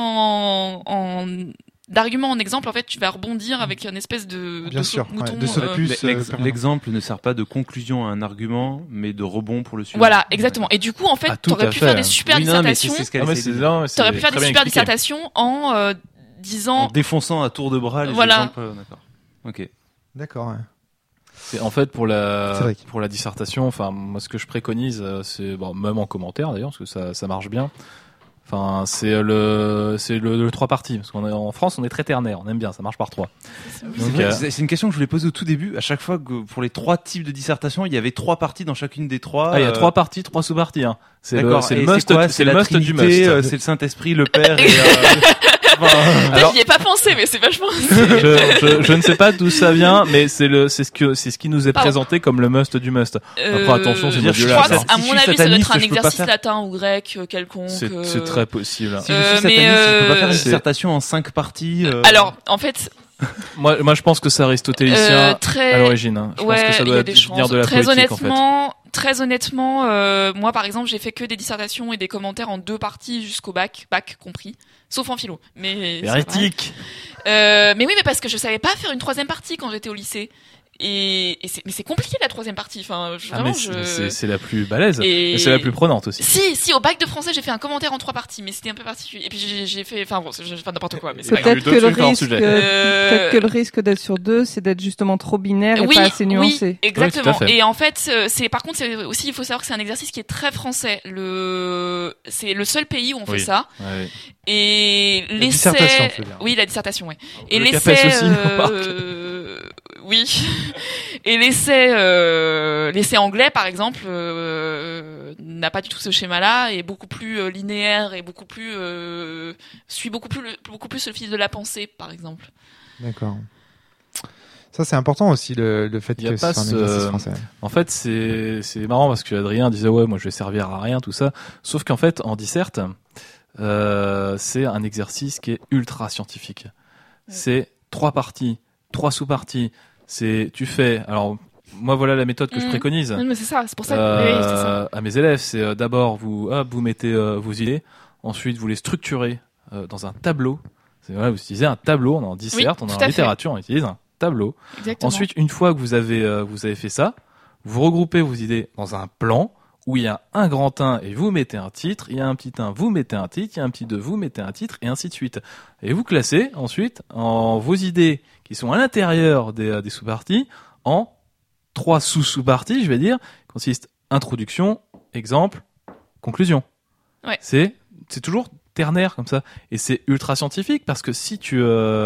d'argument en exemple, en fait, tu vas rebondir avec une espèce de mouton. L'exemple ne sert pas de conclusion à un argument, mais de rebond pour le sujet. Voilà, exactement. Et du coup, en fait, t'aurais pu faire des super dissertations. T'aurais pu faire des super dissertations en disant. En défonçant à tour de bras les exemples. D'accord. Ok. D'accord. Ouais. C'est en fait pour la dissertation. Enfin, moi, ce que je préconise, c'est même en commentaire d'ailleurs, parce que ça marche bien. Enfin, c'est le 3 parties, parce qu'en France, on est très ternaire, on aime bien, ça marche par 3. C'est une question que je voulais poser au tout début. À chaque fois que pour les 3 types de dissertation, il y avait 3 parties dans chacune des 3. Ah, il y a 3 parties, 3 sous-parties. Hein. C'est le must, c'est le must du must. C'est le Saint-Esprit, le Père. J'y ai pas pensé, mais c'est vachement. je ne sais pas d'où ça vient, mais c'est ce qui nous est présenté comme le must du must. Après, attention, c'est je crois que, à mon avis, ça doit être un exercice latin ou grec quelconque. C'est très possible. Si je suis sataniste, je peux pas faire une dissertation en 5 parties. Alors, en fait. Moi, je pense que c'est aristotélicien à l'origine. Hein. Je pense que ça doit venir de la poétique, en fait. Très honnêtement, moi par exemple, j'ai fait que des dissertations et des commentaires en 2 parties jusqu'au bac compris, sauf en philo. Mais hérétique. Mais oui, mais parce que je savais pas faire une 3e partie quand j'étais au lycée. mais c'est compliqué la troisième partie. Enfin, vraiment, c'est la plus balèze. Et c'est la plus prenante aussi. Si, au bac de français, j'ai fait un commentaire en 3 parties, mais c'était un peu particulier. Et puis j'ai fait, enfin bon, j'ai fait n'importe quoi. Mais peut-être que le risque d'être sur 2, c'est d'être justement trop binaire et pas assez nuancé. Oui, exactement. Et en fait, par contre, c'est aussi, il faut savoir que c'est un exercice qui est très français. C'est le seul pays où on fait ça. Ouais. Et l'essai, la dissertation, ouais. Et l'essai, oui. Et l'essai anglais, par exemple, n'a pas du tout ce schéma-là, est beaucoup plus linéaire et suit beaucoup plus le fil de la pensée, par exemple. D'accord. Ça, c'est important aussi, le fait que c'est un exercice français. En fait, c'est marrant parce que Adrien disait, ouais, moi, je vais servir à rien, tout ça. Sauf qu'en fait, en disserte, c'est un exercice qui est ultra scientifique. Ouais. C'est 3 parties, 3 sous-parties. Tu fais, alors, moi, voilà la méthode que je préconise. Mais c'est ça, c'est pour ça que, c'est ça. À mes élèves, c'est d'abord, vous mettez vos idées. Ensuite, vous les structurez dans un tableau. Vous utilisez un tableau, on est en disserte, on est en littérature, on utilise un tableau. Exactement. Ensuite, une fois que vous avez fait ça, vous regroupez vos idées dans un plan où il y a un grand 1 et vous mettez un titre, il y a un petit 1, vous mettez un titre, il y a un petit 2, vous mettez un titre, et ainsi de suite. Et vous classez ensuite vos idées qui sont à l'intérieur des sous-parties en 3 sous-parties, je vais dire, qui consistent introduction, exemple, conclusion. Ouais. C'est toujours ternaire comme ça, et c'est ultra scientifique parce que si tu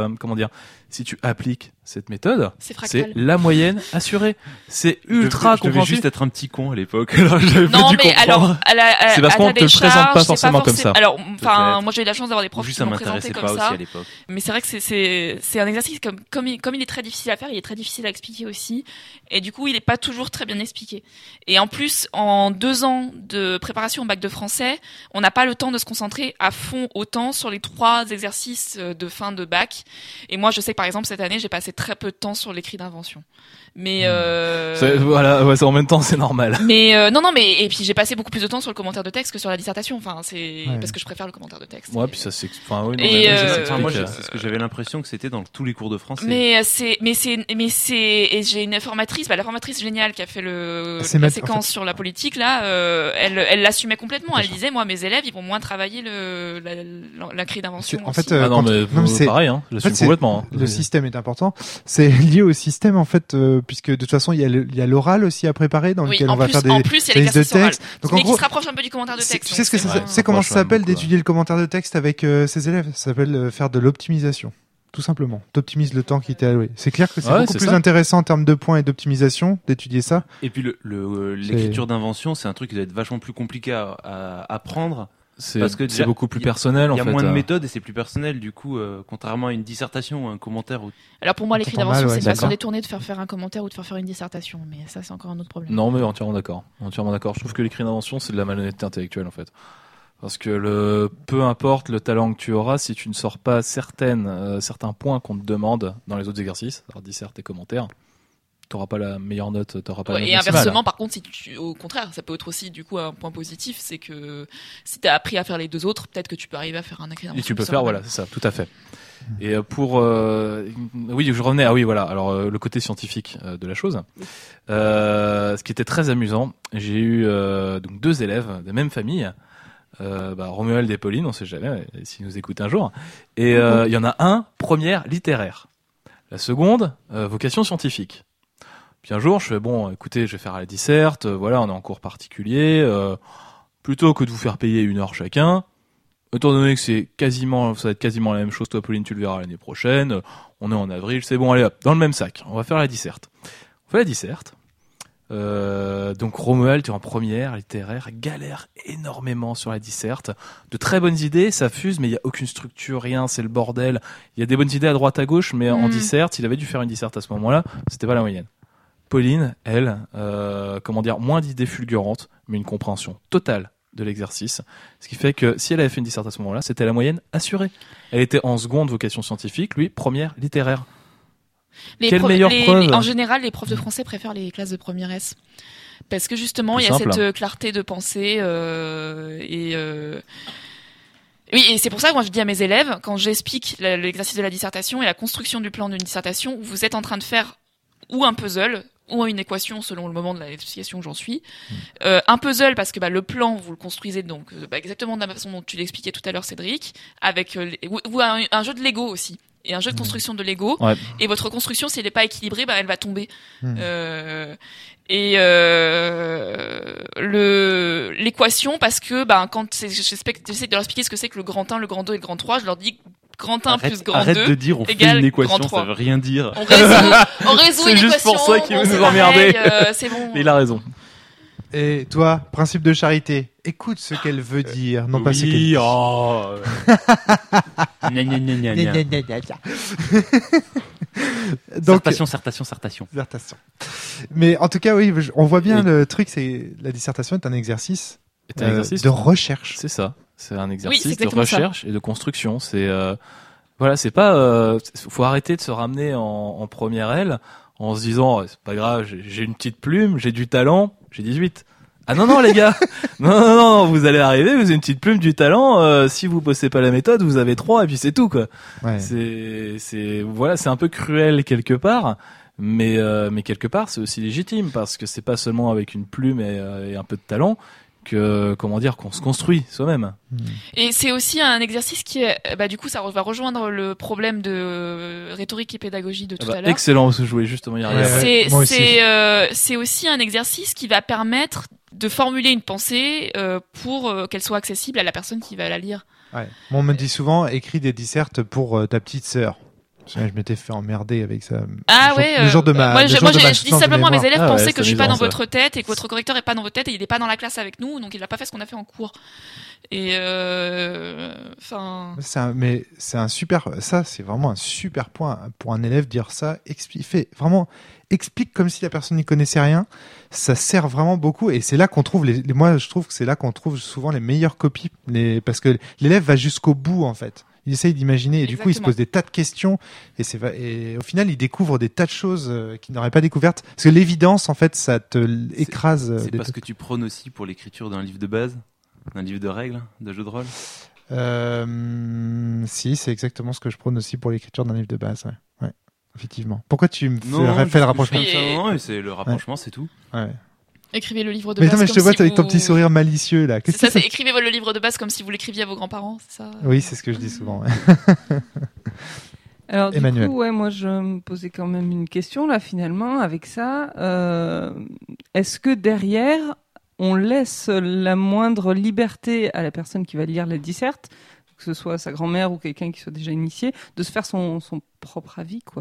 appliques cette méthode, c'est la moyenne assurée. C'est ultra compréhensible. Je devais juste être un petit con à l'époque. Non, mais alors, c'est parce qu'on te le présente pas forcément comme ça. Alors, enfin, moi j'ai eu la chance d'avoir des profs juste qui m'ont présenté comme ça. Aussi à l'époque. Mais c'est vrai que c'est un exercice comme il est très difficile à faire, il est très difficile à expliquer aussi. Et du coup, il est pas toujours très bien expliqué. Et en plus, en 2 ans de préparation au bac de français, on n'a pas le temps de se concentrer à fond autant sur les 3 exercices de fin de bac. Et moi, je sais que par exemple cette année, j'ai passé très peu de temps sur l'écrit d'invention. Mais en même temps c'est normal. Mais non mais et puis j'ai passé beaucoup plus de temps sur le commentaire de texte que sur la dissertation. Enfin parce que je préfère le commentaire de texte. Ouais, puis ça c'est moi c'est ce que j'avais l'impression que c'était dans tous les cours de français. Mais j'ai une formatrice, la formatrice géniale qui a fait la séquence sur la politique là, elle l'assumait complètement. Elle disait moi mes élèves ils vont moins travailler l'écrit d'invention. En fait c'est pareil hein, je suis complètement. Le système est important. C'est lié au système en fait. Puisque de toute façon il y a l'oral aussi à préparer dans lequel on va faire des listes de texte. Donc en gros, qui se rapproche un peu du commentaire de texte. Tu sais ce que c'est comment ça s'appelle d'étudier le commentaire de texte avec ses élèves? Ça s'appelle faire de l'optimisation. Tout simplement. T'optimises le temps qui t'est alloué. C'est clair que c'est beaucoup plus intéressant en termes de points et d'optimisation d'étudier ça. Et puis l'écriture d'invention, c'est un truc qui doit être vachement plus compliqué à apprendre. Parce que c'est beaucoup plus personnel en fait. Il y a moins de méthodes et c'est plus personnel du coup, contrairement à une dissertation ou un commentaire. Alors pour moi l'écrit d'invention c'est une façon détournée de faire un commentaire ou de faire une dissertation, mais ça c'est encore un autre problème. Non mais entièrement d'accord. Je trouve que l'écrit d'invention c'est de la malhonnêteté intellectuelle en fait. Parce que peu importe le talent que tu auras, si tu ne sors pas certains points qu'on te demande dans les autres exercices, alors disserte et commentaire, t'auras pas la meilleure note, t'auras pas la note maximale. Et inversement, par contre, au contraire, ça peut être aussi du coup un point positif, c'est que si t'as appris à faire les 2 autres, peut-être que tu peux arriver à faire un écrit d'invention. Et tu peux faire, c'est ça, tout à fait. Et oui, je revenais. Ah oui, voilà. Alors le côté scientifique de la chose. Ce qui était très amusant, j'ai eu donc 2 élèves des mêmes familles. Romuald et Pauline, on sait jamais s'ils nous écoutent un jour. Et il y en a un première littéraire, la seconde vocation scientifique. Puis un jour, je fais écoutez, je vais faire la disserte. Voilà, on est en cours particulier. Plutôt que de vous faire payer 1 heure chacun, étant donné que ça va être quasiment la même chose. Toi, Pauline, tu le verras l'année prochaine. On est en avril, c'est bon. Allez hop, dans le même sac. On va faire la disserte. On fait la disserte. Donc Romuald, tu es en première littéraire, galère énormément sur la disserte. De très bonnes idées, ça fuse, mais il y a aucune structure, rien, c'est le bordel. Il y a des bonnes idées à droite à gauche, mais en disserte, il avait dû faire une disserte à ce moment-là, c'était pas la moyenne. Pauline, elle, moins d'idées fulgurantes, mais une compréhension totale de l'exercice. Ce qui fait que si elle avait fait une disserte à ce moment-là, c'était la moyenne assurée. Elle était en seconde vocation scientifique, lui, première littéraire. Quelle meilleure preuve ? En général, les profs de français préfèrent les classes de première S. Parce que justement, il y a cette clarté de pensée Oui, et c'est pour ça que moi je dis à mes élèves, quand j'explique l'exercice de la dissertation et la construction du plan d'une dissertation, vous êtes en train de faire ou un puzzle, ou une équation selon le moment de la négociation où j'en suis. Un puzzle parce que le plan vous le construisez donc exactement de la façon dont tu l'expliquais tout à l'heure Cédric, avec ou un jeu de Lego aussi. Et un jeu de construction de Lego, et votre construction, si elle n'est pas équilibrée, elle va tomber. L'équation, parce que quand j'essaie de leur expliquer ce que c'est que le grand 1, le grand 2 et le grand 3, je leur dis grand 1 plus grand 2 arrête de dire on fait une équation, ça veut rien dire. On résout une équation. C'est juste pour ça qu'il veut nous emmerder. C'est bon. Il a raison. Et toi, principe de charité, écoute ce qu'elle veut dire, non pas ce qu'elle dit. Donc, sertation. Mais en tout cas, oui, on voit bien le truc, c'est la dissertation est un exercice de recherche. C'est ça. C'est un exercice de recherche et de construction. C'est c'est pas. Faut arrêter de se ramener en première aile en se disant c'est pas grave, j'ai une petite plume, j'ai du talent, j'ai 18. Ah non les gars, non, vous allez arriver, vous avez une petite plume, du talent. Si vous bossez pas la méthode, vous avez 3 et puis c'est tout quoi. Ouais. C'est un peu cruel quelque part, mais quelque part c'est aussi légitime parce que c'est pas seulement avec une plume et un peu de talent que qu'on se construit soi-même. Et c'est aussi un exercice qui est, du coup ça va rejoindre le problème de rhétorique et pédagogie de tout à l'heure. Excellent, parce que je voulais justement y arriver. C'est aussi un exercice qui va permettre de formuler une pensée pour qu'elle soit accessible à la personne qui va la lire. Ouais. On me dit souvent écris des dissertes pour ta petite sœur. Je m'étais fait emmerder avec ça. Le jour de ma moi je dis simplement à mes élèves, pensez que je suis pas dans ça. votre tête et que votre correcteur est pas dans votre tête et il est pas dans la classe avec nous, donc il a pas fait ce qu'on a fait en cours. Et c'est vraiment un super point pour un élève dire ça. Explique comme si la personne n'y connaissait rien. Ça sert vraiment beaucoup et c'est là qu'on trouve moi je trouve que c'est là qu'on trouve souvent les meilleures copies, parce que l'élève va jusqu'au bout en fait. Il essaye d'imaginer et du coup il se pose des tas de questions et au final il découvre des tas de choses qu'il n'aurait pas découvertes parce que l'évidence en fait ça te écrase. C'est parce que tu prônes aussi pour l'écriture d'un livre de base, d'un livre de règles, de jeu de rôle. Si, c'est exactement ce que je prône aussi pour l'écriture d'un livre de base. Ouais. Effectivement. Pourquoi tu me fais le rapprochement? Non, c'est le rapprochement, c'est tout. Ouais. Écrivez le livre de base. Mais non, mais je te vois avec ton petit sourire malicieux là. C'est écrivez le livre de base comme si vous l'écriviez à vos grands-parents, c'est ça? Oui, c'est ce que je dis souvent. Alors Emmanuel. du coup, moi je me posais quand même une question là finalement avec ça. Est-ce que derrière on laisse la moindre liberté à la personne qui va lire la disserte, que ce soit sa grand-mère ou quelqu'un qui soit déjà initié, de se faire son propre avis quoi?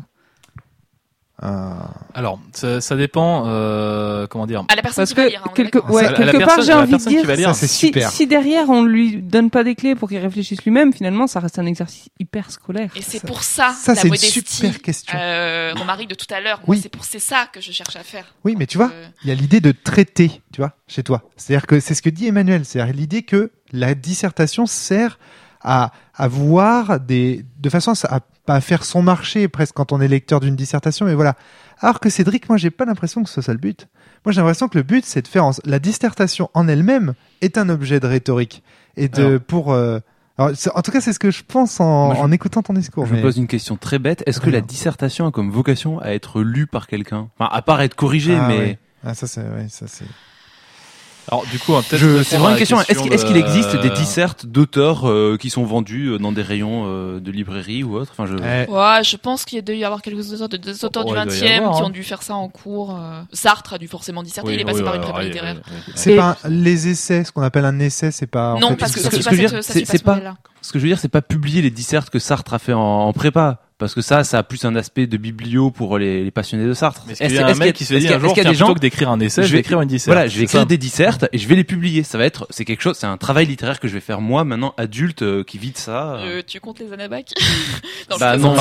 Alors, ça dépend, comment dire. À la personne Parce qui va que lire. quelque part, j'ai envie de dire, ça, c'est super. Si derrière on lui donne pas des clés pour qu'il réfléchisse lui-même, finalement, ça reste un exercice hyper scolaire. Et c'est pour ça la c'est modestie. C'est une super question. Romaric de tout à l'heure. Oui. C'est ça que je cherche à faire. Oui, mais tu vois, il y a l'idée de traiter, tu vois, chez toi. C'est-à-dire que c'est ce que dit Emmanuel. C'est-à-dire l'idée que la dissertation sert à voir de façon à faire son marché presque quand on est lecteur d'une dissertation, mais voilà. Alors que Cédric, moi j'ai pas l'impression que ce soit ça le but. Moi j'ai l'impression que le but c'est de faire la dissertation en elle-même est un objet de rhétorique et en tout cas c'est ce que je pense en écoutant ton discours. Je me pose une question très bête. Est-ce que la dissertation a comme vocation à être lue par quelqu'un? Enfin, à part être corrigée, mais... Ouais. Ça c'est... Alors du coup, peut-être c'est vraiment une question. Est-ce qu'il existe des dissertes d'auteurs qui sont vendus dans des rayons de librairie ou autre? Enfin, je pense qu'il y a dû y avoir quelques auteurs du 20e qui ont dû faire ça en cours. Sartre a dû forcément disserter. Il est passé par une prépa littéraire. C'est pas les essais, ce qu'on appelle un essai, c'est pas. Non, parce que ce que je veux dire, c'est pas publier les dissertes que Sartre a fait en prépa. Parce que ça a plus un aspect de biblio pour les passionnés de Sartre. Mais est-ce qu'il y a un mec qui se dit un jour, plutôt que d'écrire un essai, je vais écrire une disserte? Voilà, je vais écrire des dissertes et je vais les publier. C'est un travail littéraire que je vais faire moi, maintenant, adulte, qui vit de ça. Tu comptes les anabacs? Non,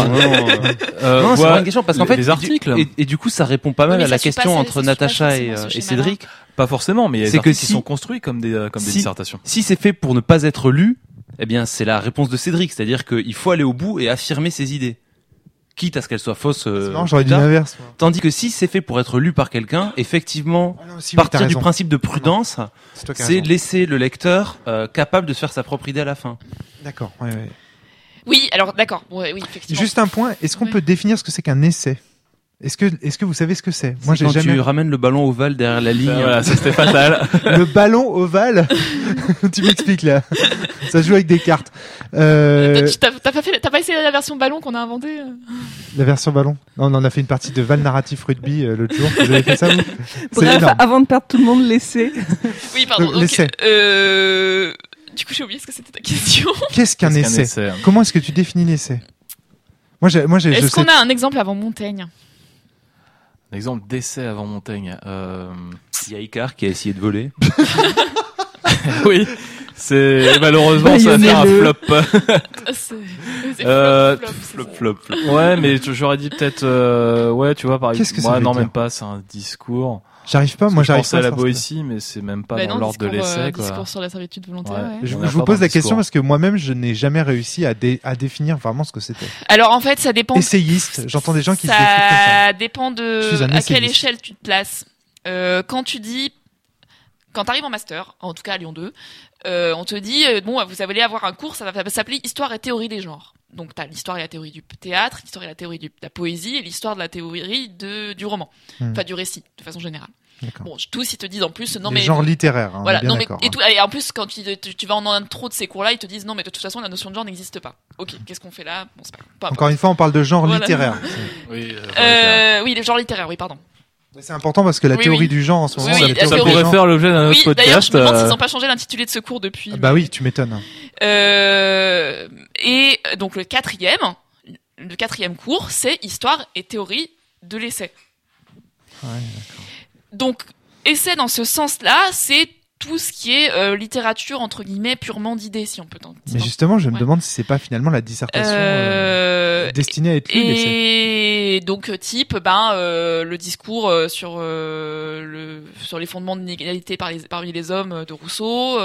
c'est pas une question, parce qu'en fait, les articles. Et du coup, ça répond pas mal à la question entre Natacha et Cédric. Pas forcément, mais il y a des articles qui sont construits comme des dissertations. Si c'est fait pour ne pas être lu, eh bien, c'est la réponse de Cédric. C'est-à-dire qu'il faut aller au bout et affirmer ses idées. Quitte à ce qu'elles soient fausses. Non, j'aurais dit l'inverse. Tandis que si c'est fait pour être lu par quelqu'un, effectivement, partir du principe de prudence, c'est laisser le lecteur capable de se faire sa propre idée à la fin. D'accord. Oui, alors d'accord. Oui, effectivement. Juste un point. Est-ce qu'on peut définir ce que c'est qu'un essai? Est-ce que vous savez ce que c'est? Moi, j'ai quand jamais. tu ramènes le ballon ovale derrière la ligne. Voilà, ça c'était fatal. Le ballon ovale. Tu m'expliques là. Ça se joue avec des cartes. T'as pas essayé la version ballon qu'on a inventée? La version ballon. Non, on en a fait une partie de Val Narratif Rugby l'autre jour. Vous avez fait ça, vous? Bref, avant de perdre tout le monde, l'essai. Oui, pardon. Donc, l'essai. Du coup, j'ai oublié ce que c'était ta question. Qu'est-ce qu'un essai? Comment est-ce que tu définis l'essai? Est-ce qu'on a un exemple avant Montaigne? Un exemple d'essai avant Montaigne. Il y a Icare qui a essayé de voler. Oui. C'est malheureusement ça va faire un flop. Flop. Ouais, mais j'aurais dit peut-être ouais, tu vois par exemple. Qu'est-ce que ça veut non, dire? même pas, c'est un discours. J'arrive pas, Je pensais à la Boétie, mais c'est même pas dans l'ordre de l'essai, quoi. Discours sur la servitude volontaire. Ouais. Je vous pose la question parce que moi-même, je n'ai jamais réussi à définir vraiment ce que c'était. Alors en fait, ça dépend. Essayiste, j'entends des gens qui se décrivent comme ça. Ça dépend de à quelle échelle tu te places. Quand t'arrives en master, en tout cas à Lyon 2, on te dit bon, vous allez avoir un cours, ça va s'appeler Histoire et théorie des genres. Donc t'as l'histoire et la théorie du théâtre, l'histoire et la théorie de la poésie et l'histoire de la théorie du roman, enfin du récit de façon générale. D'accord. Bon, tous ils te disent en plus non les mais genres littéraires. Hein, voilà, bien non mais hein. et en plus quand tu vas en intro de ces cours-là, ils te disent non mais de toute façon la notion de genre n'existe pas. Ok, qu'est-ce qu'on fait là? Bon, c'est pas encore une fois, on parle de genre voilà. littéraire. Oui, oui, les genres littéraires, oui, pardon. C'est important parce que la théorie du genre en ce moment, ça pourrait faire l'objet d'un autre podcast. D'ailleurs, je me demande s'ils n'ont pas changé l'intitulé de ce cours depuis. Bah oui, tu m'étonnes. Et donc le quatrième cours, c'est Histoire et théorie de l'essai. Ouais, d'accord. Donc essai dans ce sens-là, c'est tout ce qui est littérature entre guillemets purement d'idées, si on peut dire. Mais justement, je me demande si c'est pas finalement la dissertation destinée à être lue. Et donc type le discours sur les fondements de l'inégalité parmi les hommes de Rousseau,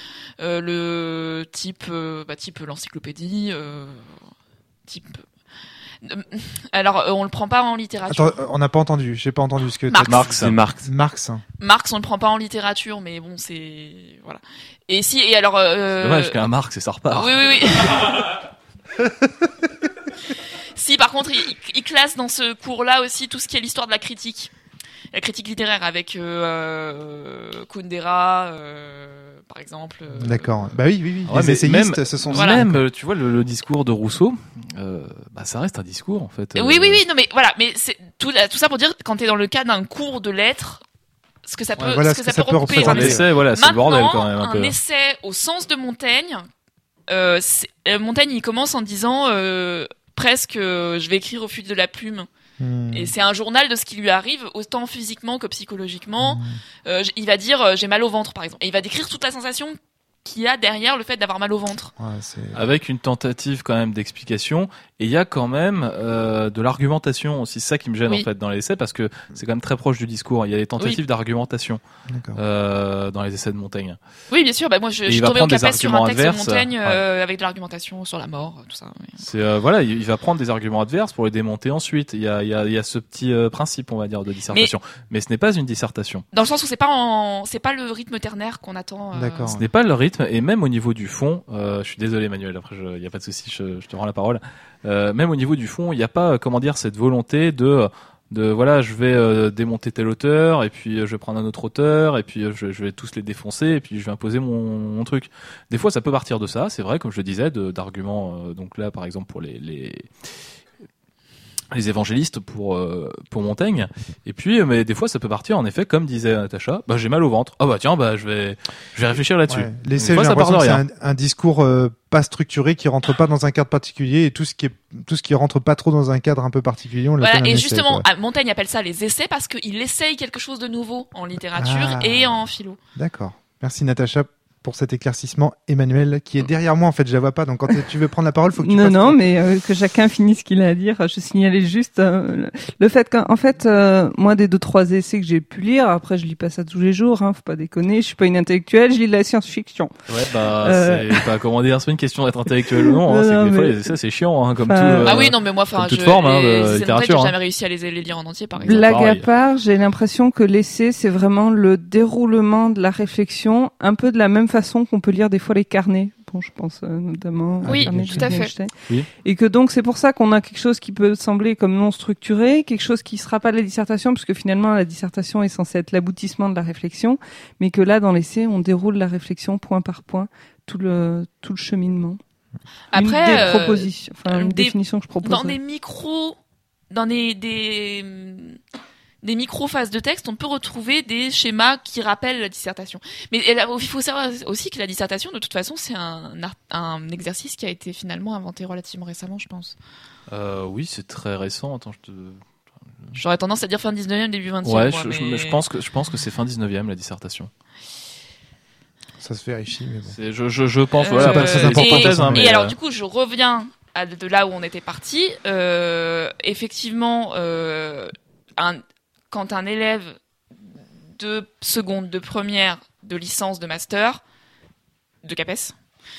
le type l'encyclopédie, type. Alors, on le prend pas en littérature. Attends, on n'a pas entendu. J'ai pas entendu ce que Marx. Marx. Marx, on le prend pas en littérature, mais bon, c'est voilà. Et si, et alors. C'est dommage qu'un Marx et ça repart. Oui. Si, par contre, il classe dans ce cours-là aussi tout ce qui est l'histoire de la critique littéraire avec Kundera. Par exemple. D'accord. Bah oui. Ouais, les essayistes, ce sont même, tu vois, le discours de Rousseau, ça reste un discours en fait. Oui. Non, mais voilà, mais c'est tout ça pour dire quand t'es dans le cas d'un cours de lettres, ce que ça peut, ce que ça peut représenter. Un essai, voilà, c'est le bordel quand même. Un essai au sens de Montaigne. Montaigne, il commence en disant presque, je vais écrire au fil de la plume. Et c'est un journal de ce qui lui arrive, autant physiquement que psychologiquement. Il va dire j'ai mal au ventre, par exemple. Et il va décrire toute la sensation qu'il y a derrière le fait d'avoir mal au ventre. Ouais, avec une tentative quand même d'explication. Et il y a quand même de l'argumentation aussi. C'est ça qui me gêne en fait dans les essais, parce que c'est quand même très proche du discours. Il y a des tentatives d'argumentation dans les essais de Montaigne. Oui, bien sûr. Bah, moi, je suis tombé au capes sur un texte de Montaigne avec de l'argumentation sur la mort, tout ça. Oui. C'est il va prendre des arguments adverses pour les démonter ensuite. Il y a ce petit principe, on va dire, de dissertation. Mais ce n'est pas une dissertation. Dans le sens où c'est pas le rythme ternaire qu'on attend. D'accord. Ce n'est pas le rythme, et même au niveau du fond. Je suis désolé, Manuel. Après, il y a pas de souci. Je te rends la parole. Même au niveau du fond, il n'y a pas, cette volonté de voilà, je vais démonter tel auteur, et puis je vais prendre un autre auteur, et puis je vais tous les défoncer, et puis je vais imposer mon truc. Des fois, ça peut partir de ça, c'est vrai, comme je le disais, d'arguments. Donc là, par exemple, pour les évangélistes pour Montaigne. Et puis mais des fois ça peut partir en effet, comme disait Natacha, j'ai mal au ventre. Ah bah tiens, je vais réfléchir là-dessus. Ouais. L'essai, j'ai l'impression que c'est un discours pas structuré, qui rentre pas dans un cadre particulier, et tout ce qui rentre pas trop dans un cadre un peu particulier, on l'appelle un essai. Et justement, Montaigne appelle ça les essais parce qu'il essaye quelque chose de nouveau en littérature et en philo. D'accord. Merci Natacha pour cet éclaircissement. Emmanuel, qui est derrière moi, en fait, je la vois pas, donc quand tu veux prendre la parole, faut que tu passes. Non, mais que chacun finisse ce qu'il a à dire. Je signalais juste le fait qu'en fait, moi, des 2-3 essais que j'ai pu lire, après je lis pas ça tous les jours, faut pas déconner, je suis pas une intellectuelle, je lis de la science-fiction. Ouais, c'est pas, comment dire, c'est pas une question d'être intellectuel ou non, c'est que des fois les essais c'est chiant, comme tout. Oui, non, mais moi, toute forme de littérature. J'ai jamais réussi à les lire en entier, par exemple. Blague à part, j'ai l'impression que l'essai, c'est vraiment le déroulement de la réflexion, un peu de la même façon qu'on peut lire des fois les carnets. Japon, je pense notamment. Oui, tout à fait. Oui. Et que donc c'est pour ça qu'on a quelque chose qui peut sembler comme non structuré, quelque chose qui sera pas de la dissertation, puisque finalement la dissertation est censée être l'aboutissement de la réflexion, mais que là dans l'essai on déroule la réflexion point par point, tout le cheminement. Après, une des propositions, une définition que je propose. Dans des micro-phases de texte, on peut retrouver des schémas qui rappellent la dissertation. Mais il faut savoir aussi que la dissertation, de toute façon, c'est un exercice qui a été finalement inventé relativement récemment, je pense. Oui, c'est très récent. Attends, j'aurais tendance à dire fin 19e, début 20e. Ouais, je pense que c'est fin 19e, la dissertation. Ça se vérifie, mais bon. Je pense, voilà, c'est important. Et alors, du coup, je reviens de là où on était parti. Effectivement, quand un élève de seconde, de première, de licence, de master, de CAPES,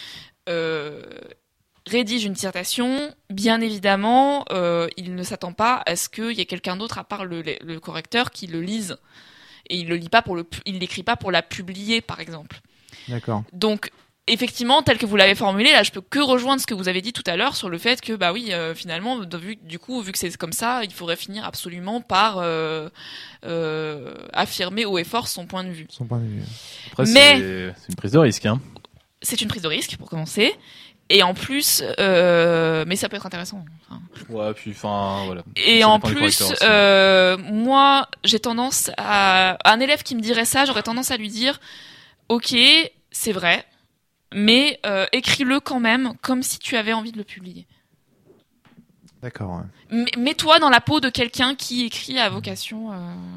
rédige une dissertation, bien évidemment, il ne s'attend pas à ce qu'il y ait quelqu'un d'autre à part le correcteur qui le lise. Et il l'écrit pas pour la publier, par exemple. D'accord. Donc, effectivement, tel que vous l'avez formulé, là, je peux que rejoindre ce que vous avez dit tout à l'heure sur le fait que, finalement, vu que c'est comme ça, il faudrait finir absolument par affirmer haut et fort son point de vue. Après, c'est une prise de risque, hein. C'est une prise de risque pour commencer, et en plus, mais ça peut être intéressant. Ouais, puis voilà. Et en plus, moi, j'ai tendance à un élève qui me dirait ça, j'aurais tendance à lui dire, ok, c'est vrai. Mais écris-le quand même comme si tu avais envie de le publier. D'accord. Ouais. Mets-toi dans la peau de quelqu'un qui écrit à vocation.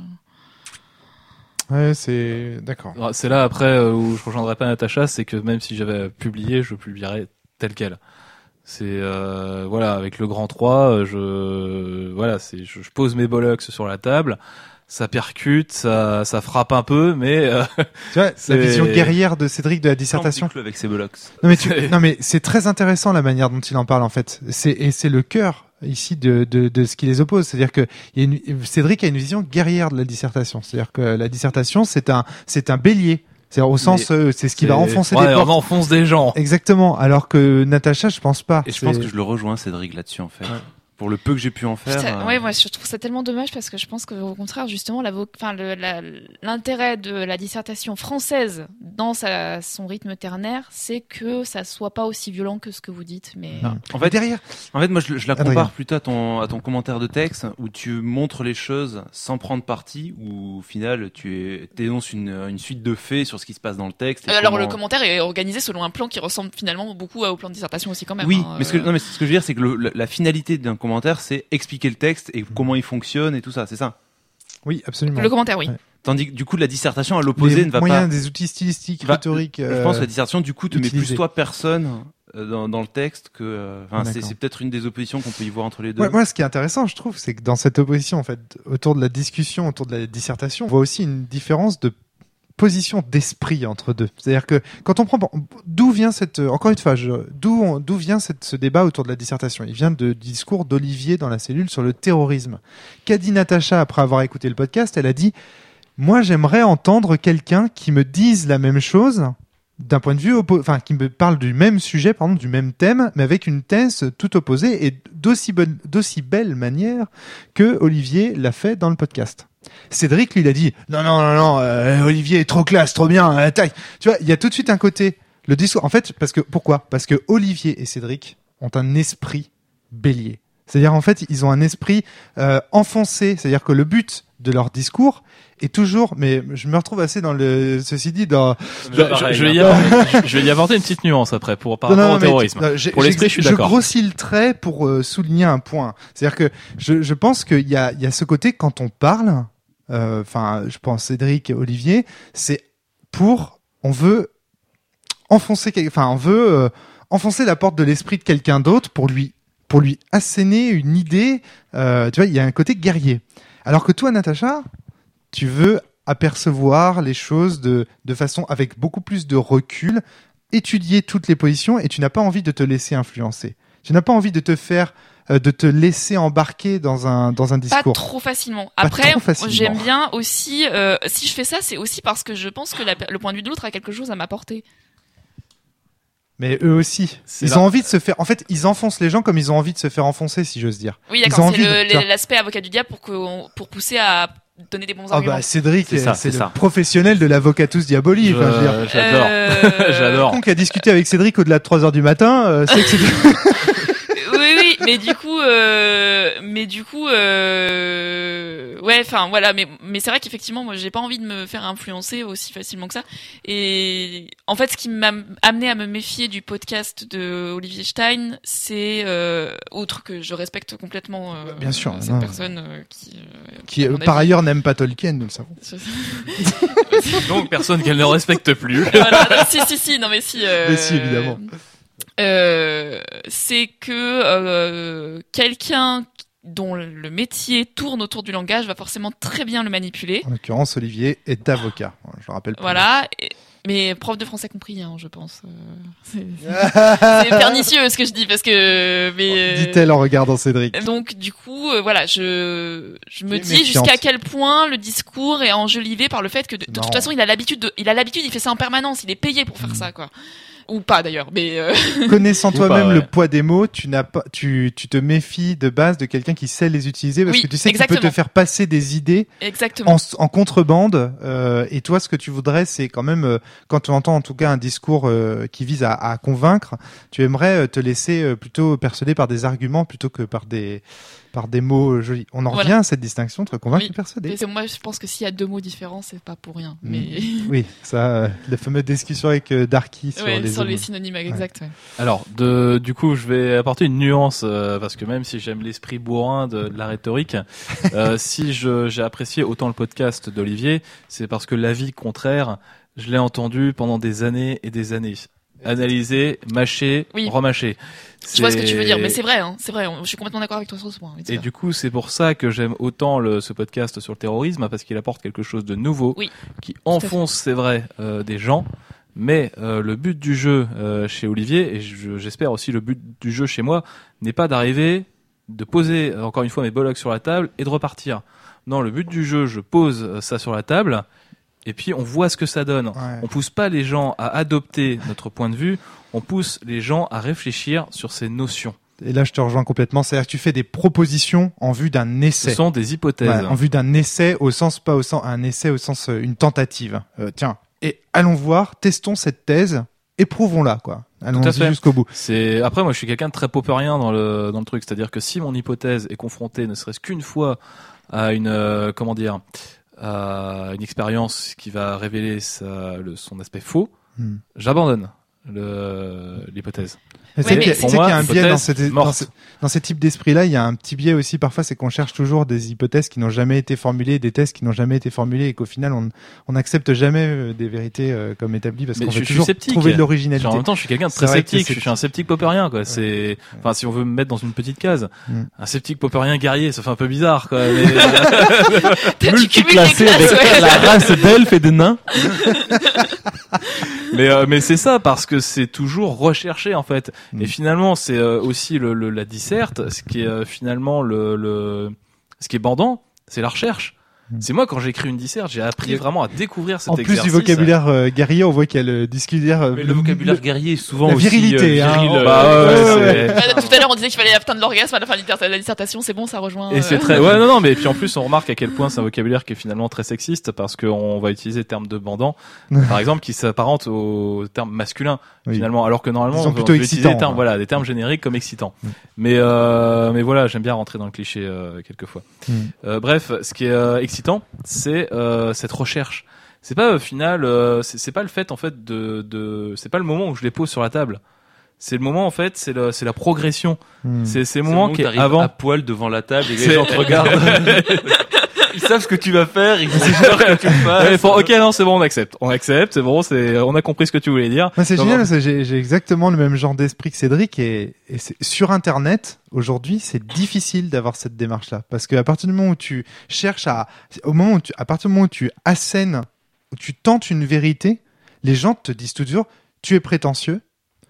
Ouais, c'est d'accord. C'est là après où je rejoindrai pas Natacha, c'est que même si j'avais publié, je publierais tel quel. C'est avec le grand 3, je pose mes bollocks sur la table. Ça percute, ça frappe un peu, mais tu vois, la vision guerrière de Cédric de la dissertation avec ses bollocks. Non mais c'est très intéressant la manière dont il en parle en fait. C'est le cœur ici de ce qui les oppose, c'est-à-dire que Cédric a une vision guerrière de la dissertation, c'est-à-dire que la dissertation c'est un bélier. C'est au sens, c'est ce qui va enfoncer des portes. On enfonce des gens. Exactement. Alors que Natacha, je pense pas. Et je pense que je le rejoins, Cédric, là-dessus, en fait. Ouais. Pour le peu que j'ai pu en faire. Ouais, moi je trouve ça tellement dommage parce que je pense qu'au contraire, justement, l'intérêt de la dissertation française dans son rythme ternaire, c'est que ça soit pas aussi violent que ce que vous dites. Mais en fait, moi je la compare plutôt à ton commentaire de texte où tu montres les choses sans prendre parti, où au final tu dénonces une suite de faits sur ce qui se passe dans le texte. Alors le commentaire est organisé selon un plan qui ressemble finalement beaucoup au plan de dissertation aussi quand même. Oui, mais ce que je veux dire, c'est que la finalité d'un commentaire, c'est expliquer le texte et comment il fonctionne et tout ça, c'est ça. Oui, absolument. Le commentaire, oui. Ouais. Tandis que du coup, la dissertation à l'opposé ne va moyens, pas. Des outils stylistiques, rhétoriques. Je pense que la dissertation, du coup, te met plus toi personne dans le texte que. C'est peut-être une des oppositions qu'on peut y voir entre les deux. Ouais, moi, ce qui est intéressant, je trouve, c'est que dans cette opposition, en fait, autour de la discussion, autour de la dissertation, on voit aussi une différence de position d'esprit entre deux. C'est-à-dire que quand on prend, d'où vient encore une fois, d'où vient ce débat autour de la dissertation? Il vient du discours d'Olivier dans la cellule sur le terrorisme. Qu'a dit Natacha après avoir écouté le podcast? Elle a dit, moi, j'aimerais entendre quelqu'un qui me dise la même chose d'un point de vue qui me parle du même sujet, du même thème, mais avec une thèse tout opposée et d'aussi belle manière que Olivier l'a fait dans le podcast. Cédric, lui, il a dit non, Olivier est trop classe, trop bien, tac. Tu vois, il y a tout de suite un côté, le discours. En fait, pourquoi? Parce que Olivier et Cédric ont un esprit bélier. C'est-à-dire, en fait, ils ont un esprit enfoncé. C'est-à-dire que le but de leur discours est toujours, mais je me retrouve assez dans ceci dit, dans. Je vais y apporter une petite nuance après par rapport au terrorisme. Pour l'esprit, je suis d'accord. Je grossis le trait pour souligner un point. C'est-à-dire que je pense qu'il y a ce côté quand on parle. Je pense Cédric et Olivier, c'est on veut enfoncer la porte de l'esprit de quelqu'un d'autre pour lui asséner une idée. Tu vois, il y a un côté guerrier. Alors que toi, Natacha, tu veux apercevoir les choses de façon avec beaucoup plus de recul, étudier toutes les positions et tu n'as pas envie de te laisser influencer. Tu n'as pas envie de te laisser embarquer dans un discours. Pas trop facilement. Après, j'aime bien aussi, si je fais ça, c'est aussi parce que je pense que le point de vue de l'autre a quelque chose à m'apporter. Mais eux aussi. Ils ont envie de se faire. En fait, ils enfoncent les gens comme ils ont envie de se faire enfoncer, si j'ose dire. Oui, d'accord. C'est l'aspect avocat du diable pour pousser à donner des bons arguments. Cédric, c'est le professionnel de l'avocatus diaboli. J'adore. J'adore. Quelqu'un qui a discuté avec Cédric au-delà de 3h du matin, c'est que c'est... Oui, mais du coup, ouais, enfin voilà, mais c'est vrai qu'effectivement, moi, j'ai pas envie de me faire influencer aussi facilement que ça. Et en fait, ce qui m'a amené à me méfier du podcast de Olivier Stein, c'est outre que je respecte complètement bien sûr, cette personne qui par ailleurs n'aime pas Tolkien, nous le savons. Donc personne qu'elle ne respecte plus. Voilà, si, non mais si. Mais si, évidemment. C'est que quelqu'un dont le métier tourne autour du langage va forcément très bien le manipuler. En l'occurrence, Olivier est avocat. Je le rappelle. Voilà. Mais prof de français compris, je pense. C'est pernicieux ce que je dis parce que. Dit-elle en regardant Cédric. Donc du coup, voilà, je me dis jusqu'à quel point le discours est enjolivé par le fait que de toute façon il a l'habitude, il fait ça en permanence, il est payé pour faire ça, quoi. Ou pas d'ailleurs, mais connaissant toi-même le poids des mots, tu te méfies de base de quelqu'un qui sait les utiliser parce que tu sais qu'il peut te faire passer des idées en contrebande. Et toi, ce que tu voudrais, c'est quand même quand tu entends en tout cas un discours qui vise à convaincre, tu aimerais te laisser plutôt persuader par des arguments plutôt que par des mots jolis. On en revient à cette distinction entre convaincre et persuader. Moi, je pense que s'il y a deux mots différents, c'est pas pour rien. Mais oui, ça, la fameuse discussion avec Darky sur les synonymes, exact. Ouais. Alors, du coup, je vais apporter une nuance parce que même si j'aime l'esprit bourrin de la rhétorique, si j'ai apprécié autant le podcast d'Olivier, c'est parce que l'avis contraire, je l'ai entendu pendant des années et des années. Analyser, mâcher, remâcher. Je vois ce que tu veux dire, mais c'est vrai, je suis complètement d'accord avec toi sur ce point. Et du coup, c'est pour ça que j'aime autant ce podcast sur le terrorisme, parce qu'il apporte quelque chose de nouveau, qui enfonce, c'est vrai, des gens, mais le but du jeu chez Olivier, et j'espère aussi le but du jeu chez moi, n'est pas d'arriver, de poser, encore une fois, mes bollocks sur la table et de repartir. Non, le but du jeu, je pose ça sur la table, et puis on voit ce que ça donne. Ouais. On pousse pas les gens à adopter notre point de vue, on pousse les gens à réfléchir sur ces notions. Et là, je te rejoins complètement. C'est-à-dire que tu fais des propositions en vue d'un essai. Ce sont des hypothèses. En vue d'un essai un essai au sens une tentative. Tiens, et allons voir, testons cette thèse, éprouvons-la, quoi. Allons-y jusqu'au bout. Après, moi, je suis quelqu'un de très popperien dans le truc. C'est-à-dire que si mon hypothèse est confrontée, ne serait-ce qu'une fois, à une expérience qui va révéler son aspect faux, j'abandonne l'hypothèse. C'est qu'il y a un biais dans ces types d'esprit-là, il y a un petit biais aussi parfois, c'est qu'on cherche toujours des hypothèses qui n'ont jamais été formulées, des thèses qui n'ont jamais été formulées et qu'au final on n'accepte jamais des vérités comme établies parce qu'on veut toujours trouver de l'originalité. En même temps, je suis quelqu'un de très sceptique, je suis un sceptique popperien, quoi. C'est, enfin, si on veut me mettre dans une petite case, un sceptique popperien guerrier, ça fait un peu bizarre, quoi. Multiclassé avec la race d'elfes et de nains. Mais c'est ça, parce que c'est toujours recherché, en fait. Et finalement, c'est aussi la disserte, ce qui est finalement ce qui est bandant, c'est la recherche. C'est moi, quand j'écris une disserte, j'ai appris vraiment à découvrir cet exercice. En plus du vocabulaire guerrier, on voit qu'il y a le discuteur. Mais le vocabulaire guerrier est souvent la virilité, aussi viril. Tout à l'heure, on disait qu'il fallait atteindre l'orgasme à la fin de la dissertation. C'est bon, ça rejoint. Et c'est très. Ouais, non, mais puis en plus, on remarque à quel point c'est un vocabulaire qui est finalement très sexiste parce qu'on va utiliser le terme de bandant, par exemple, qui s'apparente au terme masculin finalement, alors que normalement, on peut utiliser des termes, des termes génériques comme excitants. Mais voilà, j'aime bien rentrer dans le cliché quelquefois. Bref, ce qui est excitant, c'est cette recherche. C'est pas au final, c'est pas le fait en fait c'est pas le moment où je les pose sur la table. C'est le moment en fait, c'est la progression. C'est le moment qui est avant à poil devant la table et les gens te regardent. Ils savent ce que tu vas faire, ils exigent que tu le fasses. Ok, non, c'est bon, on accepte, c'est bon, on a compris ce que tu voulais dire. C'est génial, j'ai exactement le même genre d'esprit que Cédric et sur Internet, aujourd'hui, c'est difficile d'avoir cette démarche-là. Parce qu'à partir du moment où tu cherches à partir du moment où tu assènes, où tu tentes une vérité, les gens te disent toujours, tu es prétentieux.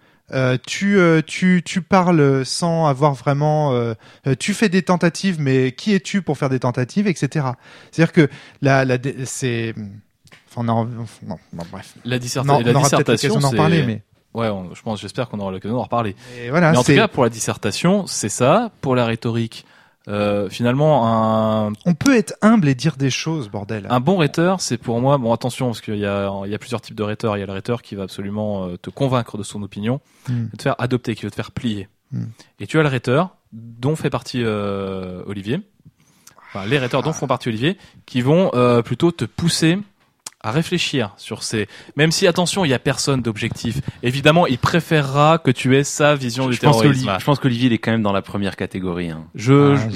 Tu parles sans avoir vraiment tu fais des tentatives mais qui es-tu pour faire des tentatives, etc. C'est-à-dire que c'est bref, la dissertation d'en parler, mais j'espère qu'on aura l'occasion d'en reparler. Et voilà, mais en tout cas, pour la dissertation, c'est ça. Pour la rhétorique, finalement, on peut être humble et dire des choses, bordel. Un bon rhéteur, c'est pour moi, bon, attention, parce qu'il y a plusieurs types de rhéteurs. Il y a le rhéteur qui va absolument te convaincre de son opinion, te faire adopter, qui veut te faire plier. Et tu as le rhéteur, dont fait partie Olivier. Enfin, les rhéteurs dont font partie Olivier, qui vont plutôt te pousser à réfléchir sur ces... Même si, attention, il n'y a personne d'objectif. Évidemment, il préférera que tu aies sa vision du terrorisme. Je pense qu'Olivier, il est quand même dans la première catégorie. Hein. Je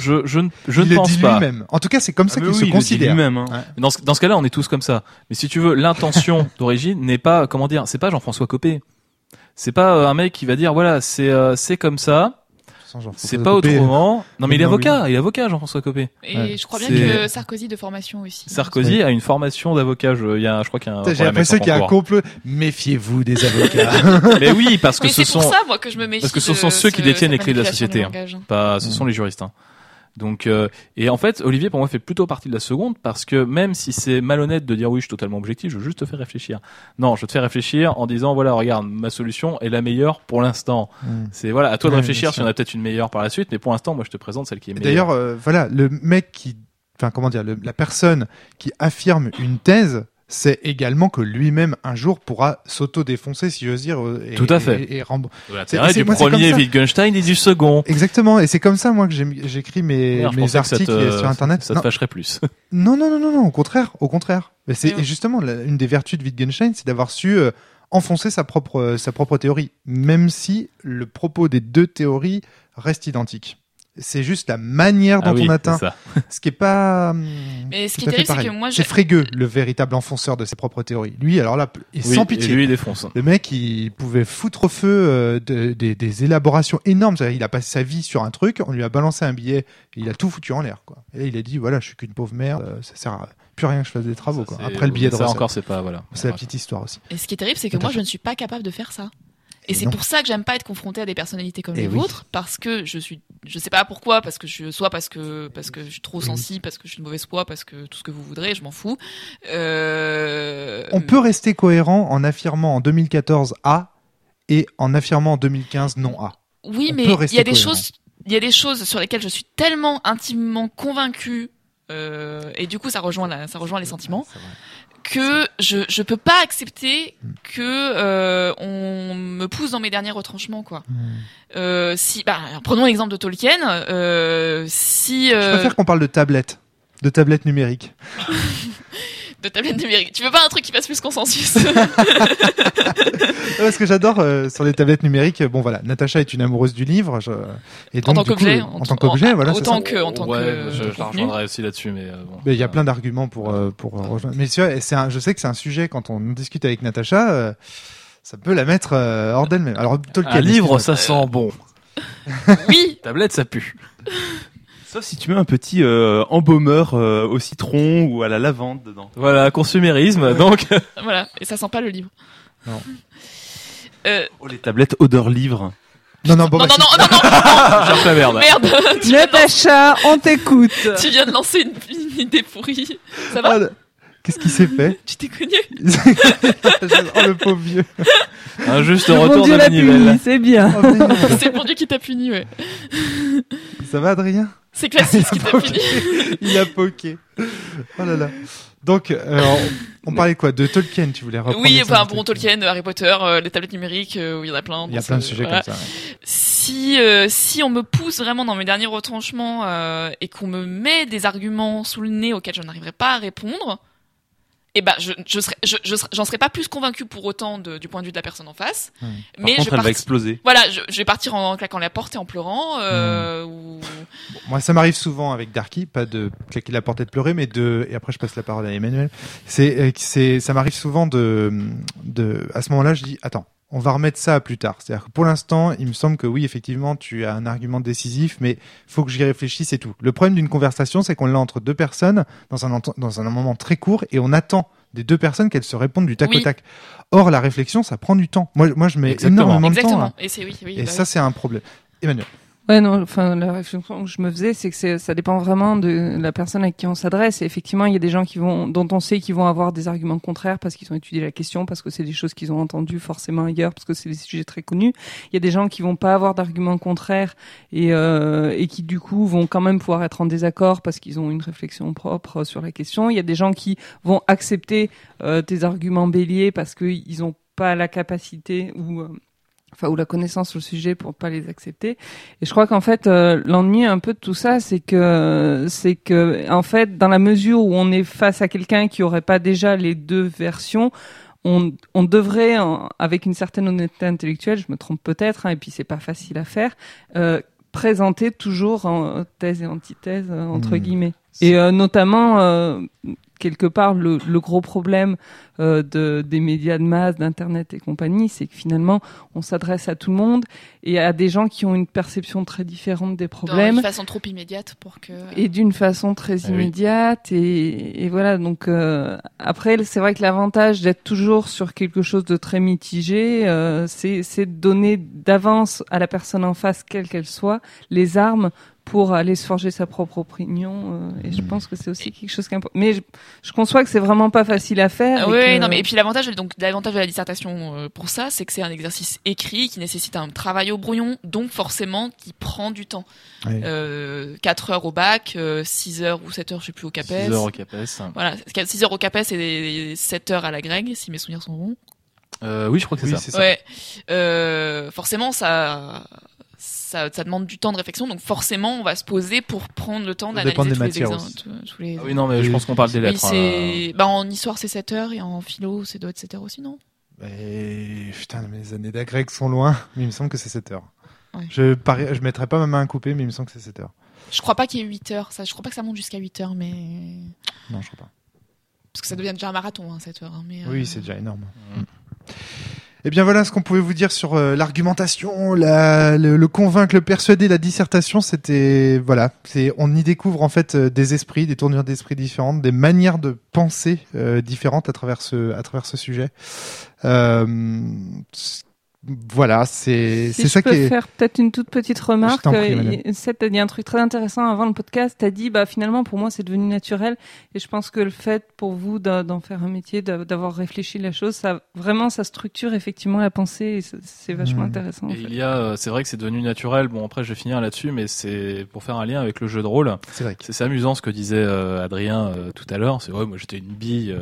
ne pense pas. Lui-même. En tout cas, c'est comme ça qu'il se considère. Lui-même, hein. Ouais. Dans ce cas-là, on est tous comme ça. Mais si tu veux, l'intention d'origine n'est pas, comment dire, c'est pas Jean-François Copé. C'est pas un mec qui va dire, voilà, c'est comme ça. C'est pas autrement. Non, mais il est avocat, Jean-François Copé. Et je crois bien que Sarkozy de formation aussi. Sarkozy a une formation d'avocat. Je crois qu'il y a un J'ai l'impression qu'il y a un complot. Méfiez-vous des avocats. Mais oui, parce que c'est pour ça, moi, que je me méfie. Parce que ce sont ceux qui détiennent les clés de la société. Ce sont les juristes. Donc, et en fait, Olivier, pour moi, fait plutôt partie de la seconde, parce que même si c'est malhonnête de dire oui, je suis totalement objectif, je veux juste te faire réfléchir. Non, je te fais réfléchir en disant, voilà, regarde, ma solution est la meilleure pour l'instant. C'est, voilà, à toi de réfléchir si on a peut-être une meilleure par la suite, mais pour l'instant, moi, je te présente celle qui est meilleure. D'ailleurs, voilà, le mec la personne qui affirme une thèse, c'est également que lui-même un jour pourra s'auto-défoncer, si j'ose dire. Tout à fait. C'est du premier Wittgenstein et du second. Exactement, et c'est comme ça moi que j'écris mes articles sur Internet. Ça te fâcherait plus. Non, au contraire. Mais c'est justement une des vertus de Wittgenstein, c'est d'avoir su enfoncer sa propre théorie, même si le propos des deux théories reste identique. C'est juste la manière dont on atteint. Ce qui est pas. Mais ce qui est terrible, c'est que moi, c'est Frege, le véritable enfonceur de ses propres théories. Lui, alors là, sans pitié. Et lui, il défonce. Le mec, il pouvait foutre au feu des élaborations énormes. Il a passé sa vie sur un truc, on lui a balancé un billet, et il a tout foutu en l'air, quoi. Et là, il a dit, voilà, je suis qu'une pauvre merde, ça sert à plus rien que je fasse des travaux, quoi. Après le billet de recette. Encore, c'est pas, voilà. C'est la petite histoire aussi. Et ce qui est terrible, c'est que moi, je ne suis pas capable de faire ça. Et c'est pour ça que j'aime pas être confronté à des personnalités comme les vôtres, parce que je sais pas pourquoi, parce que je suis trop sensible, parce que je suis de mauvaise foi, parce que tout ce que vous voudrez, je m'en fous. On peut rester cohérent en affirmant en 2014 A et en affirmant en 2015 non A. Oui, mais il y a des choses sur lesquelles je suis tellement intimement convaincu, et du coup ça rejoint les sentiments. Que je peux pas accepter que on me pousse dans mes derniers retranchements, quoi. Prenons l'exemple de Tolkien. Je préfère qu'on parle de tablettes numériques. De tablettes numériques. Tu veux pas un truc qui fasse plus consensus? Parce que j'adore sur les tablettes numériques. Bon voilà, Natacha est une amoureuse du livre. Et donc, en tant qu'objet, voilà. Autant que je la rejoindrai aussi là-dessus, mais bon. Mais il y a plein d'arguments pour rejoindre. Mais tu vois, je sais que c'est un sujet quand on discute avec Natacha, ça peut la mettre hors d'elle-même. Alors Tolkien, un livre, ça sent bon. Oui. Tablette, ça pue. Sauf si tu mets un petit embaumeur au citron ou à la lavande dedans. Voilà, consumérisme, donc. Voilà, et ça sent pas le livre. Non. Les tablettes odeur livre. Non. Non. Cherche la merde. Merde. Natacha, on t'écoute. Tu viens de lancer une idée pourrie. Ça va? Qu'est-ce qui s'est fait? Tu t'es cogné. Oh, le pauvre vieux. Un juste retour de la nivelle. C'est bien. C'est pour Dieu qui t'a puni, ouais. Ça va, Adrien? C'est classique ce qui t'a puni. Il a poké. Oh là là. Donc, on parlait quoi? De Tolkien, tu voulais reprendre? Oui, Tolkien, Harry Potter, les tablettes numériques, où il y en a plein. Il y a plein de sujets comme ça. Ouais. Si on me pousse vraiment dans mes derniers retranchements, et qu'on me met des arguments sous le nez auxquels je n'arriverai pas à répondre, j'en serais pas plus convaincu pour autant du point de vue de la personne en face. Mais par contre, elle va exploser. Voilà, je vais partir en claquant la porte et en pleurant. Moi, ça m'arrive souvent avec Darky, pas de claquer la porte et de pleurer, mais et après je passe la parole à Emmanuel. Ça m'arrive souvent à ce moment-là, je dis, attends, on va remettre ça à plus tard. C'est-à-dire que pour l'instant, il me semble que oui, effectivement, tu as un argument décisif, mais faut que j'y réfléchisse et tout. Le problème d'une conversation, c'est qu'on l'a entre deux personnes dans un moment très court et on attend des deux personnes qu'elles se répondent du tac au tac. Or, la réflexion, ça prend du temps. Moi, je mets énormément de temps. Et ça, c'est un problème. Emmanuel. Ouais, non, enfin, la réflexion que je me faisais, c'est que ça dépend vraiment de la personne à qui on s'adresse. Et effectivement, il y a des gens dont on sait qu'ils vont avoir des arguments contraires parce qu'ils ont étudié la question, parce que c'est des choses qu'ils ont entendues forcément ailleurs, parce que c'est des sujets très connus. Il y a des gens qui vont pas avoir d'arguments contraires et qui, du coup, vont quand même pouvoir être en désaccord parce qu'ils ont une réflexion propre sur la question. Il y a des gens qui vont accepter tes arguments béliers parce qu'ils ont pas la capacité ou la connaissance sur le sujet pour pas les accepter. Et je crois qu'en fait, l'ennui un peu de tout ça, c'est que, en fait, dans la mesure où on est face à quelqu'un qui aurait pas déjà les deux versions, on devrait, avec une certaine honnêteté intellectuelle, je me trompe peut-être, et puis c'est pas facile à faire, présenter toujours en thèse et antithèse, entre guillemets. Et notamment, quelque part, le gros problème des médias de masse, d'internet et compagnie, c'est que finalement on s'adresse à tout le monde et à des gens qui ont une perception très différente des problèmes, d'une façon trop immédiate pour que et d'une façon très immédiate et voilà. Donc après, c'est vrai que l'avantage d'être toujours sur quelque chose de très mitigé, c'est de donner d'avance à la personne en face, quelle qu'elle soit, les armes pour aller se forger sa propre opinion, et je pense que c'est aussi quelque chose qu'important. Mais je conçois que c'est vraiment pas facile à faire. Oui, non, mais et puis l'avantage de la dissertation pour ça, c'est que c'est un exercice écrit qui nécessite un travail au brouillon, donc forcément qui prend du temps. Oui. 4 heures au bac, 6 heures ou 7 heures, je sais plus, au CAPES. 6 heures au CAPES. Voilà, 6 heures au CAPES et 7 heures à la Greg, si mes souvenirs sont bons. Oui, je crois que c'est ça. Ouais. Forcément, ça demande du temps de réflexion, donc forcément on va se poser pour prendre le temps d'analyser tous les Ah oui, non, mais je pense qu'on parle des lettres. Oui, en histoire c'est 7 heures et en philo c'est doit être 7 heures aussi, non? Putain, les années d'agrég sont loin, mais il me semble que c'est 7 heures. Ouais. Je mettrais pas ma main à couper, mais il me semble que c'est 7 heures. Je crois pas qu'il y ait 8 heures, je crois pas que ça monte jusqu'à 8 heures, mais... Non, je crois pas. Parce que ça devient déjà un marathon, 7 heures. Mais, oui, c'est déjà énorme. Eh bien voilà ce qu'on pouvait vous dire sur l'argumentation, le convaincre, le persuader, la dissertation. On y découvre en fait des esprits, des tournures d'esprit différentes, des manières de penser différentes à travers ce sujet. Voilà, c'est ça qui est. Je peux faire peut-être une toute petite remarque. Seth, t'as dit un truc très intéressant avant le podcast. T'as dit, finalement, pour moi, c'est devenu naturel. Et je pense que le fait, pour vous, d'en faire un métier, d'avoir réfléchi la chose, ça structure effectivement la pensée. Et c'est vachement intéressant. Et c'est vrai que c'est devenu naturel. Bon, après, je vais finir là-dessus, mais c'est pour faire un lien avec le jeu de rôle. C'est amusant ce que disait Adrien tout à l'heure. C'est vrai, moi, j'étais une bille.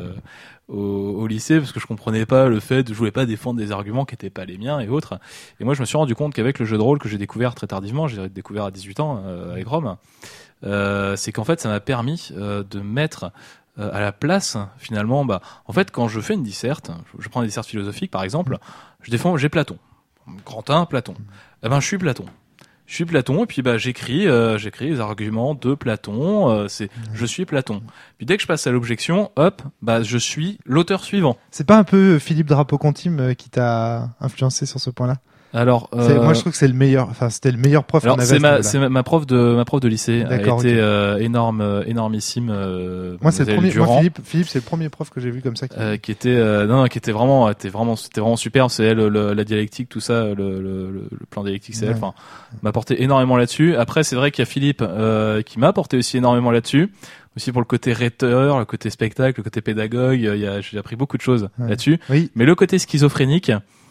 Au lycée parce que je comprenais pas le fait de je voulais pas défendre des arguments qui étaient pas les miens et autres, et moi je me suis rendu compte qu'avec le jeu de rôle que j'ai découvert très tardivement, j'ai découvert à 18 ans avec Rome, c'est qu'en fait ça m'a permis de mettre à la place finalement, en fait quand je fais une disserte, je prends une disserte philosophique par exemple, j'ai Platon, grand 1 Platon, je suis Platon. Je suis Platon et puis j'écris les arguments de Platon, je suis Platon. Puis dès que je passe à l'objection, je suis l'auteur suivant. C'est pas un peu Philippe Drapeau-Contim qui t'a influencé sur ce point-là? Alors, moi je trouve que c'est le meilleur. Enfin, c'était le meilleur prof. Alors c'est ma prof de lycée. D'accord, a été énormissime. Moi c'est le premier. Moi, Philippe c'est le premier prof que j'ai vu comme ça. Qui était vraiment super. C'est elle, la dialectique, tout ça, le plan dialectique, c'est elle. Enfin, m'a apporté énormément là-dessus. Après, c'est vrai qu'il y a Philippe qui m'a apporté aussi énormément là-dessus. Aussi pour le côté rhéteur, le côté spectacle, le côté pédagogue. J'ai appris beaucoup de choses là-dessus. Oui. Mais le côté schizophrénique.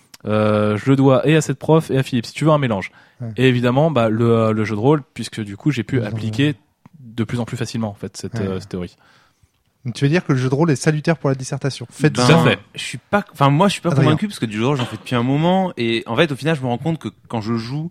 Je le dois et à cette prof et à Philippe, si tu veux un mélange. Et évidemment, le jeu de rôle, puisque du coup, j'ai pu appliquer de plus en plus facilement, en fait, cette théorie. Donc, tu veux dire que le jeu de rôle est salutaire pour la dissertation? Tout à fait. Moi, je suis pas convaincu parce que du jeu de rôle, j'en fais depuis un moment, et en fait, au final, je me rends compte que quand je joue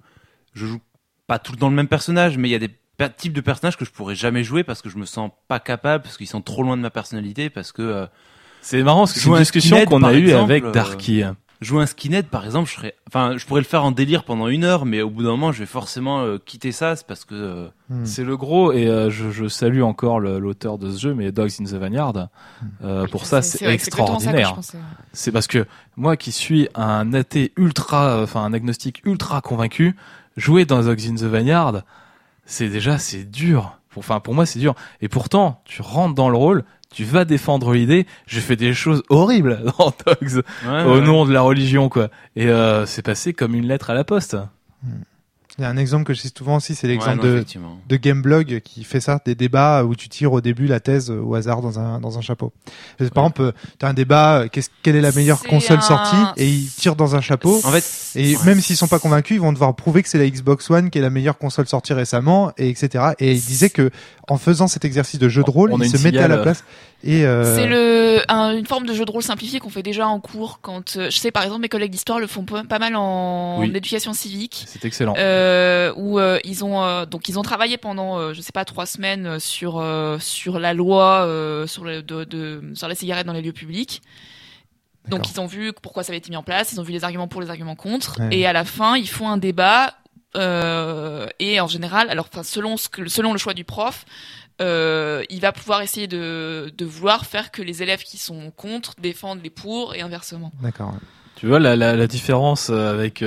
pas tout le temps le même personnage, mais il y a des types de personnages que je pourrais jamais jouer parce que je me sens pas capable, parce qu'ils sont trop loin de ma personnalité, parce que c'est marrant, parce que c'est une discussion qu'on a eue avec Darky. Jouer un skinhead, par exemple, je pourrais le faire en délire pendant 1 heure, mais au bout d'un moment, je vais forcément quitter ça, c'est parce que c'est le gros. Et je salue encore l'auteur de ce jeu, mais Dogs in the Vineyard. Pour ça, c'est extraordinaire. C'est parce que moi, qui suis un athée un agnostique ultra convaincu, jouer dans Dogs in the Vineyard, c'est dur. Pour moi, c'est dur. Et pourtant, tu rentres dans le rôle. Tu vas défendre l'idée, je fais des choses horribles dans Dogs, au nom de la religion, quoi. Et c'est passé comme une lettre à la poste. Il y a un exemple que je cite souvent aussi, c'est l'exemple de Gameblog qui fait ça, des débats où tu tires au début la thèse au hasard dans un chapeau. Par exemple, tu as un débat, quelle est la meilleure console sortie, et ils tirent dans un chapeau. En fait, même s'ils sont pas convaincus, ils vont devoir prouver que c'est la Xbox One qui est la meilleure console sortie récemment, et etc. Et ils disaient que en faisant cet exercice de jeu de rôle, ils se mettaient à la place. Et c'est une forme de jeu de rôle simplifié qu'on fait déjà en cours quand je sais par exemple mes collègues d'histoire le font pas mal en éducation civique. C'est excellent. Où ils ont travaillé pendant 3 semaines sur la loi sur les cigarettes dans les lieux publics. Donc ils ont vu pourquoi ça avait été mis en place, ils ont vu les arguments pour, les arguments contre, et à la fin ils font un débat et en général, selon le choix du prof, il va pouvoir essayer de vouloir faire que les élèves qui sont contre défendent les pour et inversement. D'accord. Tu vois la différence avec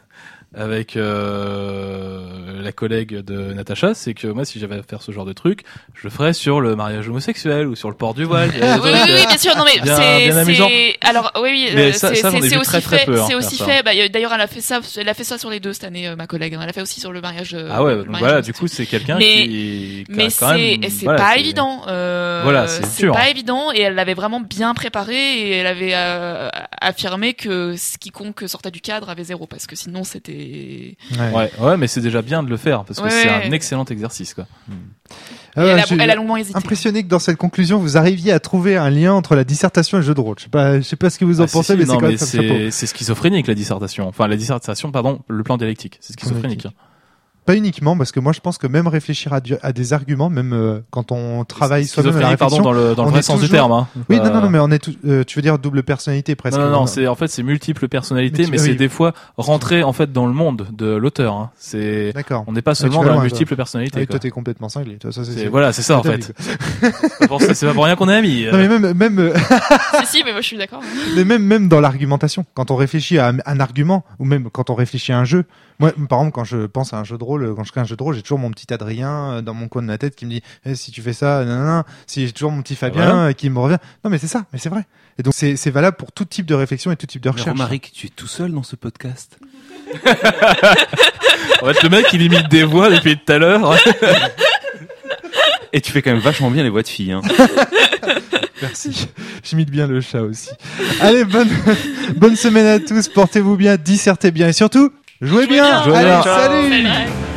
la collègue de Natacha, c'est que moi, si j'avais à faire ce genre de truc, je le ferais sur le mariage homosexuel ou sur le port du voile. Oui, bien sûr. Non, mais bien amusant. Alors, oui, mais c'est aussi très peu, c'est aussi fait. D'ailleurs, elle a fait ça sur les 2 cette année, ma collègue. Elle a fait aussi sur le mariage. Ah ouais, donc voilà. Du coup, c'est quelqu'un qui. Mais c'est pas évident. Voilà, c'est sûr. C'est pas évident, et elle l'avait vraiment bien préparé, et elle avait affirmé que quiconque sortait du cadre avait 0, parce que sinon c'était. Ouais, mais c'est déjà bien de le faire parce que c'est un excellent exercice, quoi. Elle a longuement hésité. Impressionné que dans cette conclusion vous arriviez à trouver un lien entre la dissertation et le jeu de rôle. Je sais pas ce que vous en pensez, mais c'est quand même ça le chapeau. C'est schizophrénique la dissertation. Enfin, la dissertation, pardon, le plan dialectique. C'est schizophrénique. Pas uniquement, parce que moi je pense que même réfléchir à des arguments, même quand on travaille soi-même à la réflexion, dans le vrai sens du terme. Hein. Oui, non, mais on est tu veux dire double personnalité presque. Non, c'est multiples personnalités, mais c'est des fois rentrer en fait dans le monde de l'auteur. Hein. On n'est pas seulement dans la multiple personnalité. Oui, toi t'es complètement cinglé. Toi, ça, c'est ça en fait. C'est pas pour rien qu'on est amis. Non, mais même. Si, mais moi je suis d'accord. Mais même dans l'argumentation, quand on réfléchit à un argument, ou même quand on réfléchit à un jeu. Moi, par exemple, quand je pense à un jeu de rôle, quand je crée un jeu de rôle, j'ai toujours mon petit Adrien dans mon coin de la tête qui me dit si tu fais ça, si j'ai toujours mon petit Fabien qui me revient. Non, mais c'est ça, mais c'est vrai. Et donc c'est valable pour tout type de réflexion et tout type de recherche. Romaric, tu es tout seul dans ce podcast. En fait, le mec il imite des voix depuis tout à l'heure. Et tu fais quand même vachement bien les voix de filles. Hein. Merci. J'imite bien le chat aussi. Allez, bonne semaine à tous. Portez-vous bien, dissertez bien et surtout. Jouez bien. Allez, salut.